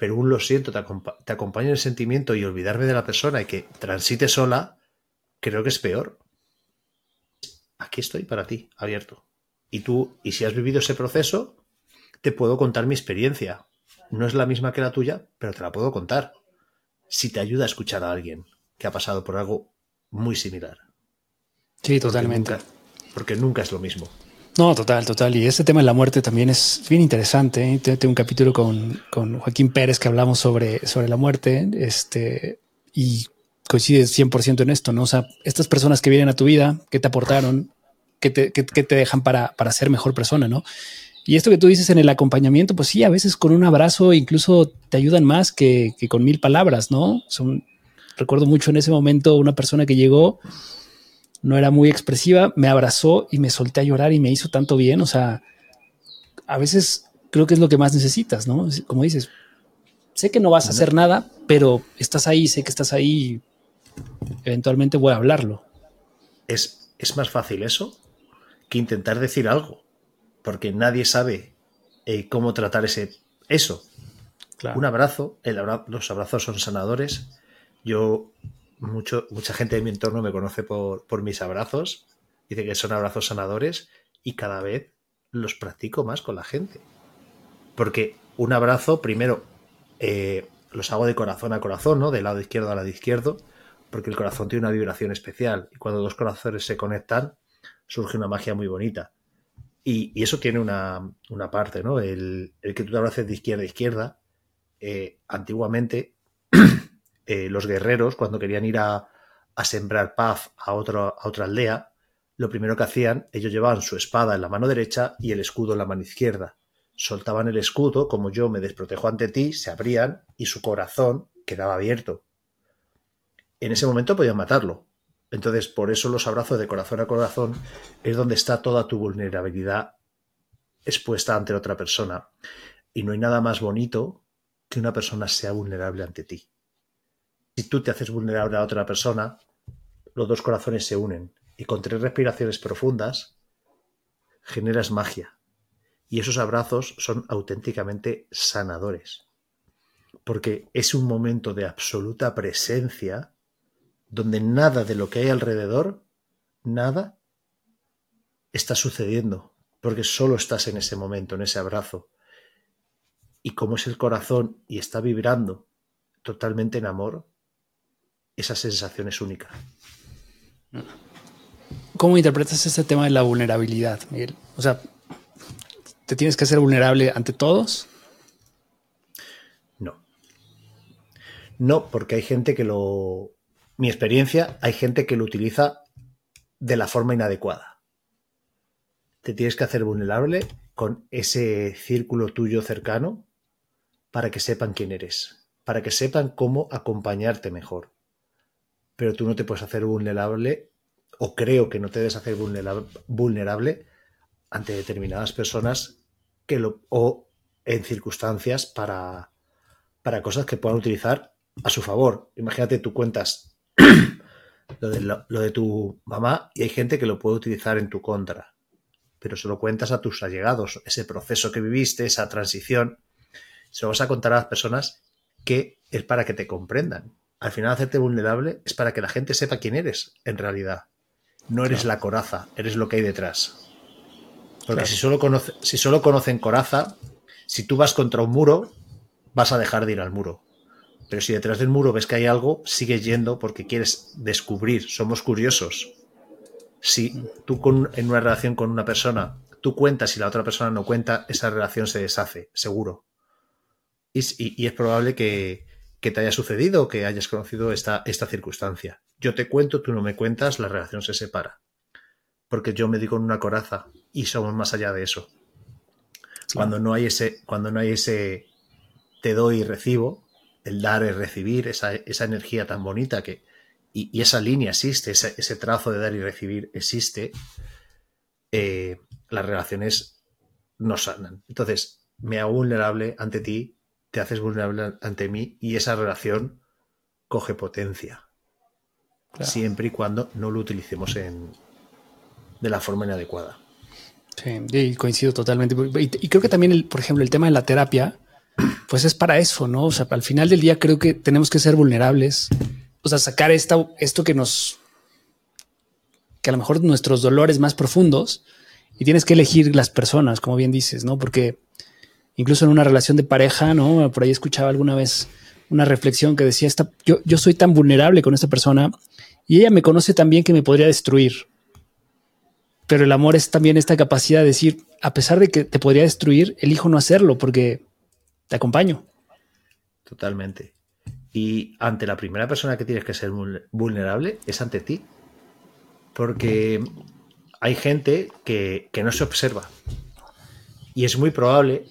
pero un lo siento, te acompaño en el sentimiento y olvidarme de la persona y que transite sola, creo que es peor. Aquí estoy para ti, abierto. Y si has vivido ese proceso, te puedo contar mi experiencia. No es la misma que la tuya, pero te la puedo contar. Si te ayuda a escuchar a alguien que ha pasado por algo muy similar. Sí, totalmente. Porque nunca es lo mismo. No, total. Y este tema de la muerte también es bien interesante, ¿eh? Tengo un capítulo con Joaquín Pérez que hablamos sobre la muerte, y coincide 100% en esto, ¿no? O sea, estas personas que vienen a tu vida, que te aportaron, que te dejan para ser mejor persona, ¿no? Y esto que tú dices en el acompañamiento, pues sí, a veces con un abrazo incluso te ayudan más que con 1000 palabras, ¿no? Recuerdo mucho en ese momento una persona que llegó, no era muy expresiva, me abrazó y me solté a llorar y me hizo tanto bien. O sea, a veces creo que es lo que más necesitas, ¿no? Como dices, sé que no vas a hacer nada, pero estás ahí, sé que estás ahí, eventualmente voy a hablarlo. Es más fácil eso que intentar decir algo, porque nadie sabe cómo tratar eso. Claro. Un abrazo, los abrazos son sanadores. Mucha gente de mi entorno me conoce por mis abrazos, dice que son abrazos sanadores y cada vez los practico más con la gente. Porque un abrazo, primero, los hago de corazón a corazón, ¿no? Del lado izquierdo al lado izquierdo, porque el corazón tiene una vibración especial y cuando dos corazones se conectan surge una magia muy bonita. Y eso tiene una parte, ¿no? El que tú te abraces de izquierda a izquierda. Antiguamente los guerreros, cuando querían ir a sembrar paz a otra aldea, lo primero que hacían, ellos llevaban su espada en la mano derecha y el escudo en la mano izquierda. Soltaban el escudo, como yo me desprotejo ante ti, se abrían y su corazón quedaba abierto. En ese momento podían matarlo. Entonces, por eso los abrazos de corazón a corazón es donde está toda tu vulnerabilidad expuesta ante otra persona. Y no hay nada más bonito que una persona sea vulnerable ante ti. Si tú te haces vulnerable a otra persona, los dos corazones se unen y con 3 respiraciones profundas generas magia. Y esos abrazos son auténticamente sanadores. Porque es un momento de absoluta presencia donde nada de lo que hay alrededor, nada está sucediendo. Porque solo estás en ese momento, en ese abrazo. Y como es el corazón y está vibrando totalmente en amor, esa sensación es única. ¿Cómo interpretas este tema de la vulnerabilidad, Miguel? O sea, ¿te tienes que hacer vulnerable ante todos? No. No, porque hay gente que mi experiencia, hay gente que lo utiliza de la forma inadecuada. Te tienes que hacer vulnerable con ese círculo tuyo cercano para que sepan quién eres, para que sepan cómo acompañarte mejor. Pero tú no te puedes hacer vulnerable, o creo que no te debes hacer vulnerable ante determinadas personas o en circunstancias para cosas que puedan utilizar a su favor. Imagínate, tú cuentas lo de tu mamá y hay gente que lo puede utilizar en tu contra, pero se lo cuentas a tus allegados, ese proceso que viviste, esa transición, se lo vas a contar a las personas que es para que te comprendan. Al final, hacerte vulnerable es para que la gente sepa quién eres en realidad. No eres la coraza, eres lo que hay detrás. Porque si solo conocen coraza, si tú vas contra un muro, vas a dejar de ir al muro. Pero si detrás del muro ves que hay algo, sigues yendo porque quieres descubrir. Somos curiosos. Si tú en una relación con una persona, tú cuentas y la otra persona no cuenta, esa relación se deshace, seguro. Y es probable que te haya sucedido, que hayas conocido esta circunstancia. Yo te cuento, tú no me cuentas, la relación se separa. Porque yo me digo en una coraza y somos más allá de eso. Claro. Cuando no hay ese te doy y recibo, el dar y recibir, esa energía tan bonita y esa línea existe, ese trazo de dar y recibir existe, las relaciones no sanan. Entonces, me hago vulnerable ante ti, te haces vulnerable ante mí y esa relación coge potencia. Claro. Siempre y cuando no lo utilicemos de la forma inadecuada. Sí, coincido totalmente. Y creo que también, por ejemplo, el tema de la terapia pues es para eso, ¿no? O sea, al final del día creo que tenemos que ser vulnerables, o sea, sacar esto que a lo mejor nuestros dolores más profundos, y tienes que elegir las personas, como bien dices, ¿no? Porque incluso en una relación de pareja, ¿no? Por ahí escuchaba alguna vez una reflexión que decía, yo soy tan vulnerable con esta persona y ella me conoce tan bien que me podría destruir. Pero el amor es también esta capacidad de decir, a pesar de que te podría destruir, elijo no hacerlo porque te acompaño. Totalmente. Y ante la primera persona que tienes que ser vulnerable es ante ti. Porque hay gente que no se observa. Y es muy probable,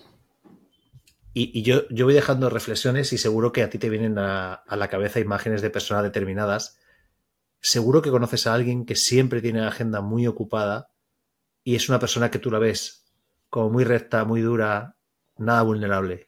y yo voy dejando reflexiones y seguro que a ti te vienen a la cabeza imágenes de personas determinadas. Seguro que conoces a alguien que siempre tiene la agenda muy ocupada y es una persona que tú la ves como muy recta, muy dura, nada vulnerable.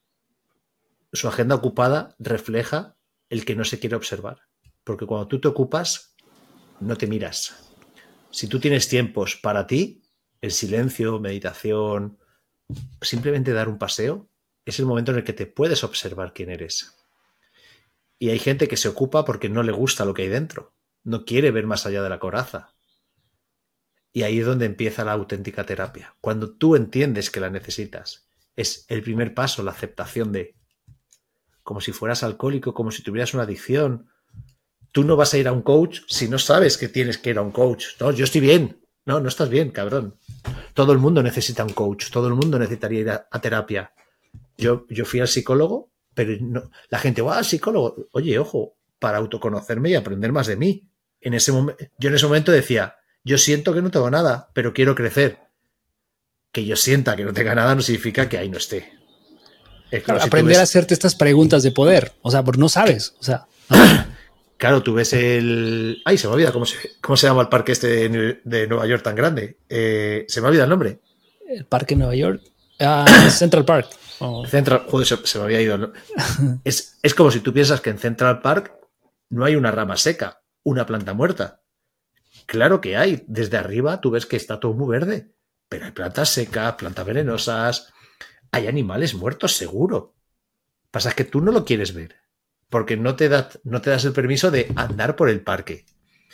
Su agenda ocupada refleja el que no se quiere observar. Porque cuando tú te ocupas, no te miras. Si tú tienes tiempos para ti, el silencio, meditación, simplemente dar un paseo, es el momento en el que te puedes observar quién eres. Y hay gente que se ocupa porque no le gusta lo que hay dentro. No quiere ver más allá de la coraza. Y ahí es donde empieza la auténtica terapia. Cuando tú entiendes que la necesitas. Es el primer paso, la aceptación de... Como si fueras alcohólico, como si tuvieras una adicción. Tú no vas a ir a un coach si no sabes que tienes que ir a un coach. No, yo estoy bien. No, no estás bien, cabrón. Todo el mundo necesita un coach. Todo el mundo necesitaría ir a terapia. Yo fui al psicólogo, pero no, la gente, ¡guau, psicólogo! Oye, ojo, para autoconocerme y aprender más de mí. Yo en ese momento decía, yo siento que no tengo nada, pero quiero crecer. Que yo sienta que no tenga nada no significa que ahí no esté. Es Claro, claro, si aprender a hacerte estas preguntas de poder, o sea, porque no sabes, o sea. Claro, tú ves el... Ay, se me olvida cómo se llama el parque este de Nueva York tan grande. Se me olvida el nombre. El parque en Nueva York, Central Park. Oh. Central... Joder, se me había ido, ¿no? Es como si tú piensas que en Central Park no hay una rama seca, una planta muerta. Claro que hay. Desde arriba tú ves que está todo muy verde. Pero hay plantas secas, plantas venenosas. Hay animales muertos, seguro. Pasa que tú no lo quieres ver. Porque no te das el permiso de andar por el parque.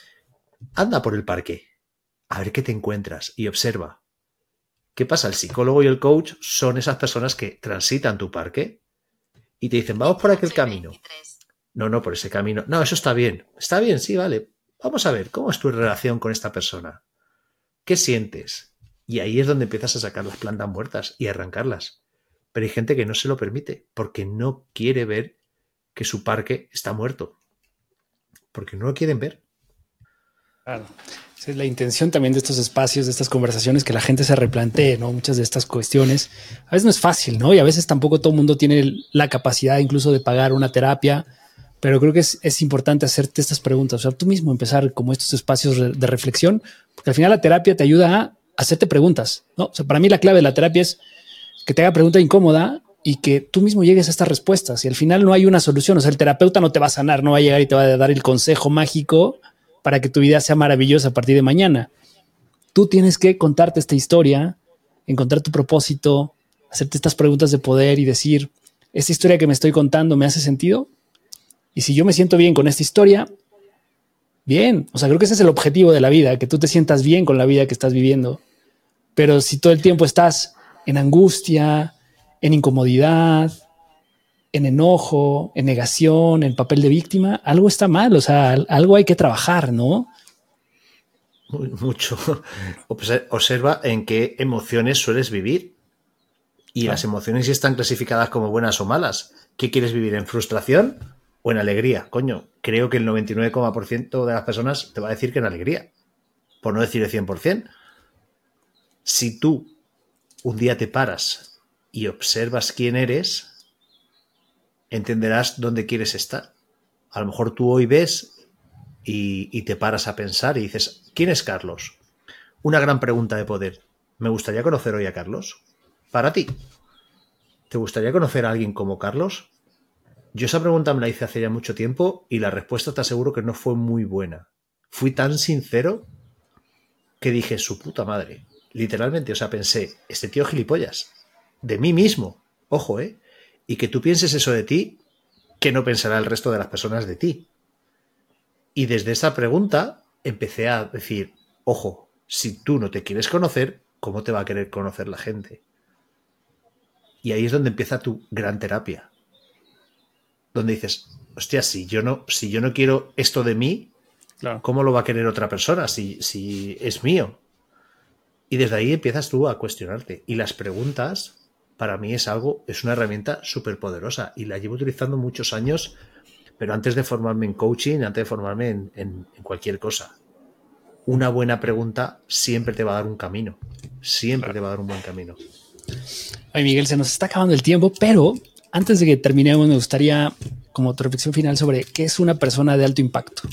Anda por el parque. A ver qué te encuentras y observa. ¿Qué pasa? El psicólogo y el coach son esas personas que transitan tu parque y te dicen, vamos por aquel camino. No, por ese camino. No, eso está bien. Está bien, sí, vale. Vamos a ver, ¿cómo es tu relación con esta persona? ¿Qué sientes? Y ahí es donde empiezas a sacar las plantas muertas y arrancarlas. Pero hay gente que no se lo permite porque no quiere ver que su parque está muerto. Porque no lo quieren ver. Claro. Esa es la intención también de estos espacios, de estas conversaciones, que la gente se replantee, ¿no? Muchas de estas cuestiones. A veces no es fácil, ¿no? Y a veces tampoco todo el mundo tiene la capacidad incluso de pagar una terapia, pero creo que es importante hacerte estas preguntas. O sea, tú mismo empezar como estos espacios de reflexión, porque al final la terapia te ayuda a hacerte preguntas, ¿no? O sea, para mí la clave de la terapia es que te haga pregunta incómoda y que tú mismo llegues a estas respuestas. Y al final no hay una solución. O sea, el terapeuta no te va a sanar, no va a llegar y te va a dar el consejo mágico para que tu vida sea maravillosa a partir de mañana. Tú tienes que contarte esta historia, encontrar tu propósito, hacerte estas preguntas de poder y decir, ¿esta historia que me estoy contando me hace sentido? Y si yo me siento bien con esta historia, bien. O sea, creo que ese es el objetivo de la vida, que tú te sientas bien con la vida que estás viviendo. Pero si todo el tiempo estás en angustia, en incomodidad, en enojo, en negación, en papel de víctima, algo está mal, o sea, algo hay que trabajar, ¿no? Mucho. Observa en qué emociones sueles vivir. Y las emociones sí están clasificadas como buenas o malas. ¿Qué quieres vivir? ¿En frustración o en alegría? Coño, creo que el 99% de las personas te va a decir que en alegría. Por no decir el 100%. Si tú un día te paras y observas quién eres, entenderás dónde quieres estar. A lo mejor tú hoy ves y te paras a pensar y dices, ¿quién es Carlos? Una gran pregunta de poder. ¿Me gustaría conocer hoy a Carlos? Para ti, ¿te gustaría conocer a alguien como Carlos? Yo esa pregunta me la hice hace ya mucho tiempo y la respuesta te aseguro que no fue muy buena. Fui tan sincero que dije, su puta madre. Literalmente, o sea, pensé, este tío gilipollas. De mí mismo. Ojo, ¿eh? Y que tú pienses eso de ti, ¿qué no pensará el resto de las personas de ti? Y desde esa pregunta empecé a decir, ojo, si tú no te quieres conocer, ¿cómo te va a querer conocer la gente? Y ahí es donde empieza tu gran terapia. Donde dices, hostia, si yo no quiero esto de mí, Claro. ¿cómo lo va a querer otra persona si es mío? Y desde ahí empiezas tú a cuestionarte. Y las preguntas, para mí es una herramienta súper poderosa. Y la llevo utilizando muchos años, pero antes de formarme en coaching, antes de formarme en cualquier cosa. Una buena pregunta siempre te va a dar un camino. Siempre te va a dar un buen camino. Ay, Miguel, se nos está acabando el tiempo, pero antes de que terminemos, me gustaría, como tu reflexión final, sobre qué es una persona de alto impacto.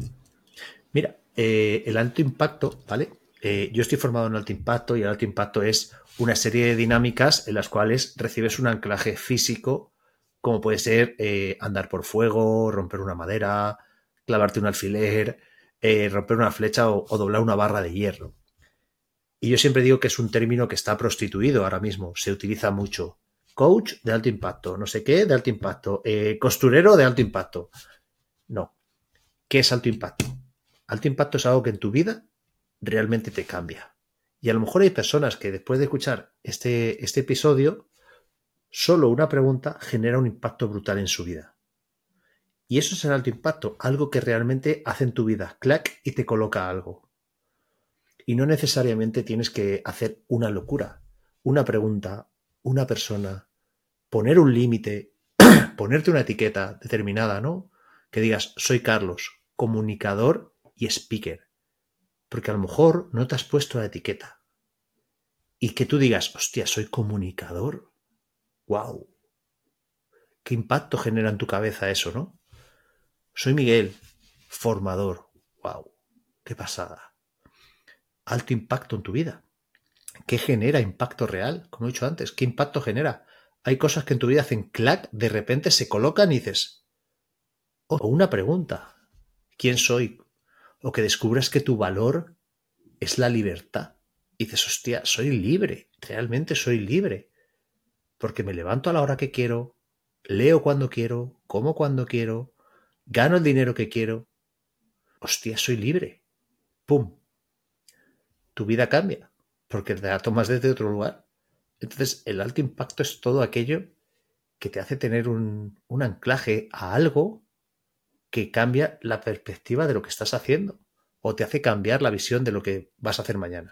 Mira, el alto impacto, ¿vale? Yo estoy formado en alto impacto y el alto impacto es una serie de dinámicas en las cuales recibes un anclaje físico, como puede ser andar por fuego, romper una madera, clavarte un alfiler, romper una flecha o doblar una barra de hierro. Y yo siempre digo que es un término que está prostituido ahora mismo, se utiliza mucho. Coach de alto impacto, no sé qué de alto impacto, costurero de alto impacto. No. ¿Qué es alto impacto? Alto impacto es algo que en tu vida realmente te cambia. Y a lo mejor hay personas que después de escuchar este episodio, solo una pregunta genera un impacto brutal en su vida. Y eso es el alto impacto, algo que realmente hace en tu vida clac y te coloca algo. Y no necesariamente tienes que hacer una locura, una pregunta, una persona, poner un límite, ponerte una etiqueta determinada, ¿no? Que digas, soy Carlos, comunicador y speaker. Porque a lo mejor no te has puesto la etiqueta. Y que tú digas, hostia, soy comunicador. ¡Wow! ¿Qué impacto genera en tu cabeza eso, no? Soy Miguel, formador. ¡Wow! ¡Qué pasada! Alto impacto en tu vida. ¿Qué genera impacto real? Como he dicho antes, ¿qué impacto genera? Hay cosas que en tu vida hacen clac, de repente se colocan y dices, o una pregunta, ¿quién soy? O que descubras que tu valor es la libertad. Y dices, hostia, soy libre, realmente soy libre. Porque me levanto a la hora que quiero, leo cuando quiero, como cuando quiero, gano el dinero que quiero. Hostia, soy libre. ¡Pum! Tu vida cambia, porque te la tomas desde otro lugar. Entonces, el alto impacto es todo aquello que te hace tener un anclaje a algo que cambia la perspectiva de lo que estás haciendo o te hace cambiar la visión de lo que vas a hacer mañana.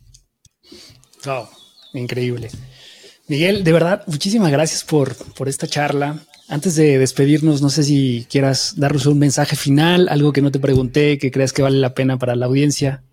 Wow, increíble. Miguel, de verdad, muchísimas gracias por esta charla. Antes de despedirnos, no sé si quieras darnos un mensaje final, algo que no te pregunté, que creas que vale la pena para la audiencia.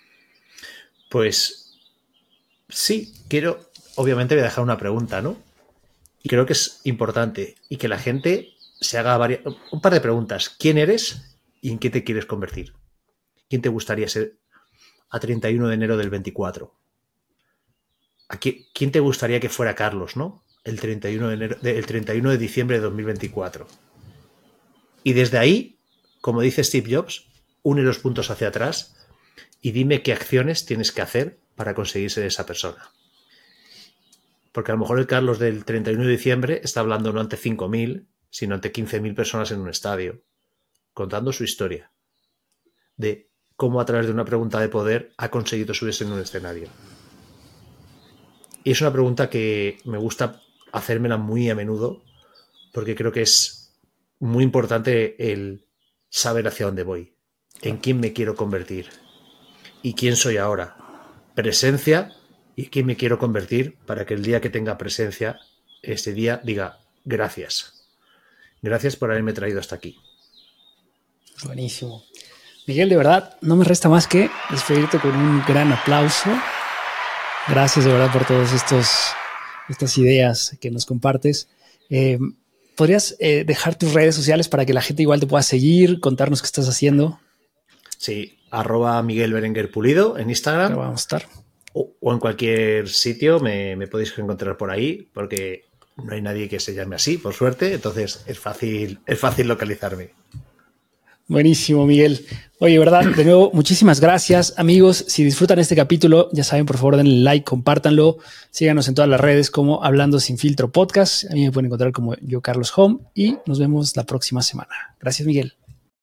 Pues sí, obviamente voy a dejar una pregunta, ¿no? Y creo que es importante y que la gente se haga un par de preguntas. ¿Quién eres y en qué te quieres convertir? ¿Quién te gustaría ser a 31 de enero del 24? ¿Quién te gustaría que fuera Carlos, no? El 31 de diciembre de 2024. Y desde ahí, como dice Steve Jobs, une los puntos hacia atrás y dime qué acciones tienes que hacer para conseguir ser esa persona. Porque a lo mejor el Carlos del 31 de diciembre está hablando no ante 5.000, sino ante 15.000 personas en un estadio, contando su historia de cómo a través de una pregunta de poder ha conseguido subirse en un escenario. Y es una pregunta que me gusta hacérmela muy a menudo porque creo que es muy importante el saber hacia dónde voy, en quién me quiero convertir y quién soy ahora. Presencia y quién me quiero convertir para que el día que tenga presencia, ese día diga gracias. Gracias por haberme traído hasta aquí. Buenísimo. Miguel, de verdad, no me resta más que despedirte con un gran aplauso. Gracias de verdad por todas estas ideas que nos compartes. ¿Podrías dejar tus redes sociales para que la gente igual te pueda seguir, contarnos qué estás haciendo? Sí, @Miguel Berenguer Pulido en Instagram. Vamos a estar. O en cualquier sitio me podéis encontrar por ahí, porque no hay nadie que se llame así, por suerte, entonces es fácil localizarme. Buenísimo, Miguel. Oye, ¿verdad? De nuevo, muchísimas gracias. Amigos, si disfrutan este capítulo, ya saben, por favor, denle like, compártanlo. Síganos en todas las redes como Hablando Sin Filtro Podcast. A mí me pueden encontrar como yo, Carlos Home, y nos vemos la próxima semana. Gracias, Miguel.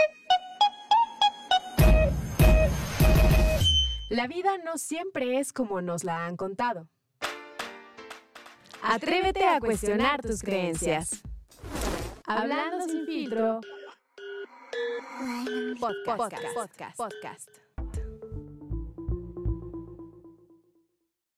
La vida no siempre es como nos la han contado. Atrévete a cuestionar tus creencias. Hablando Sin Filtro. Podcast.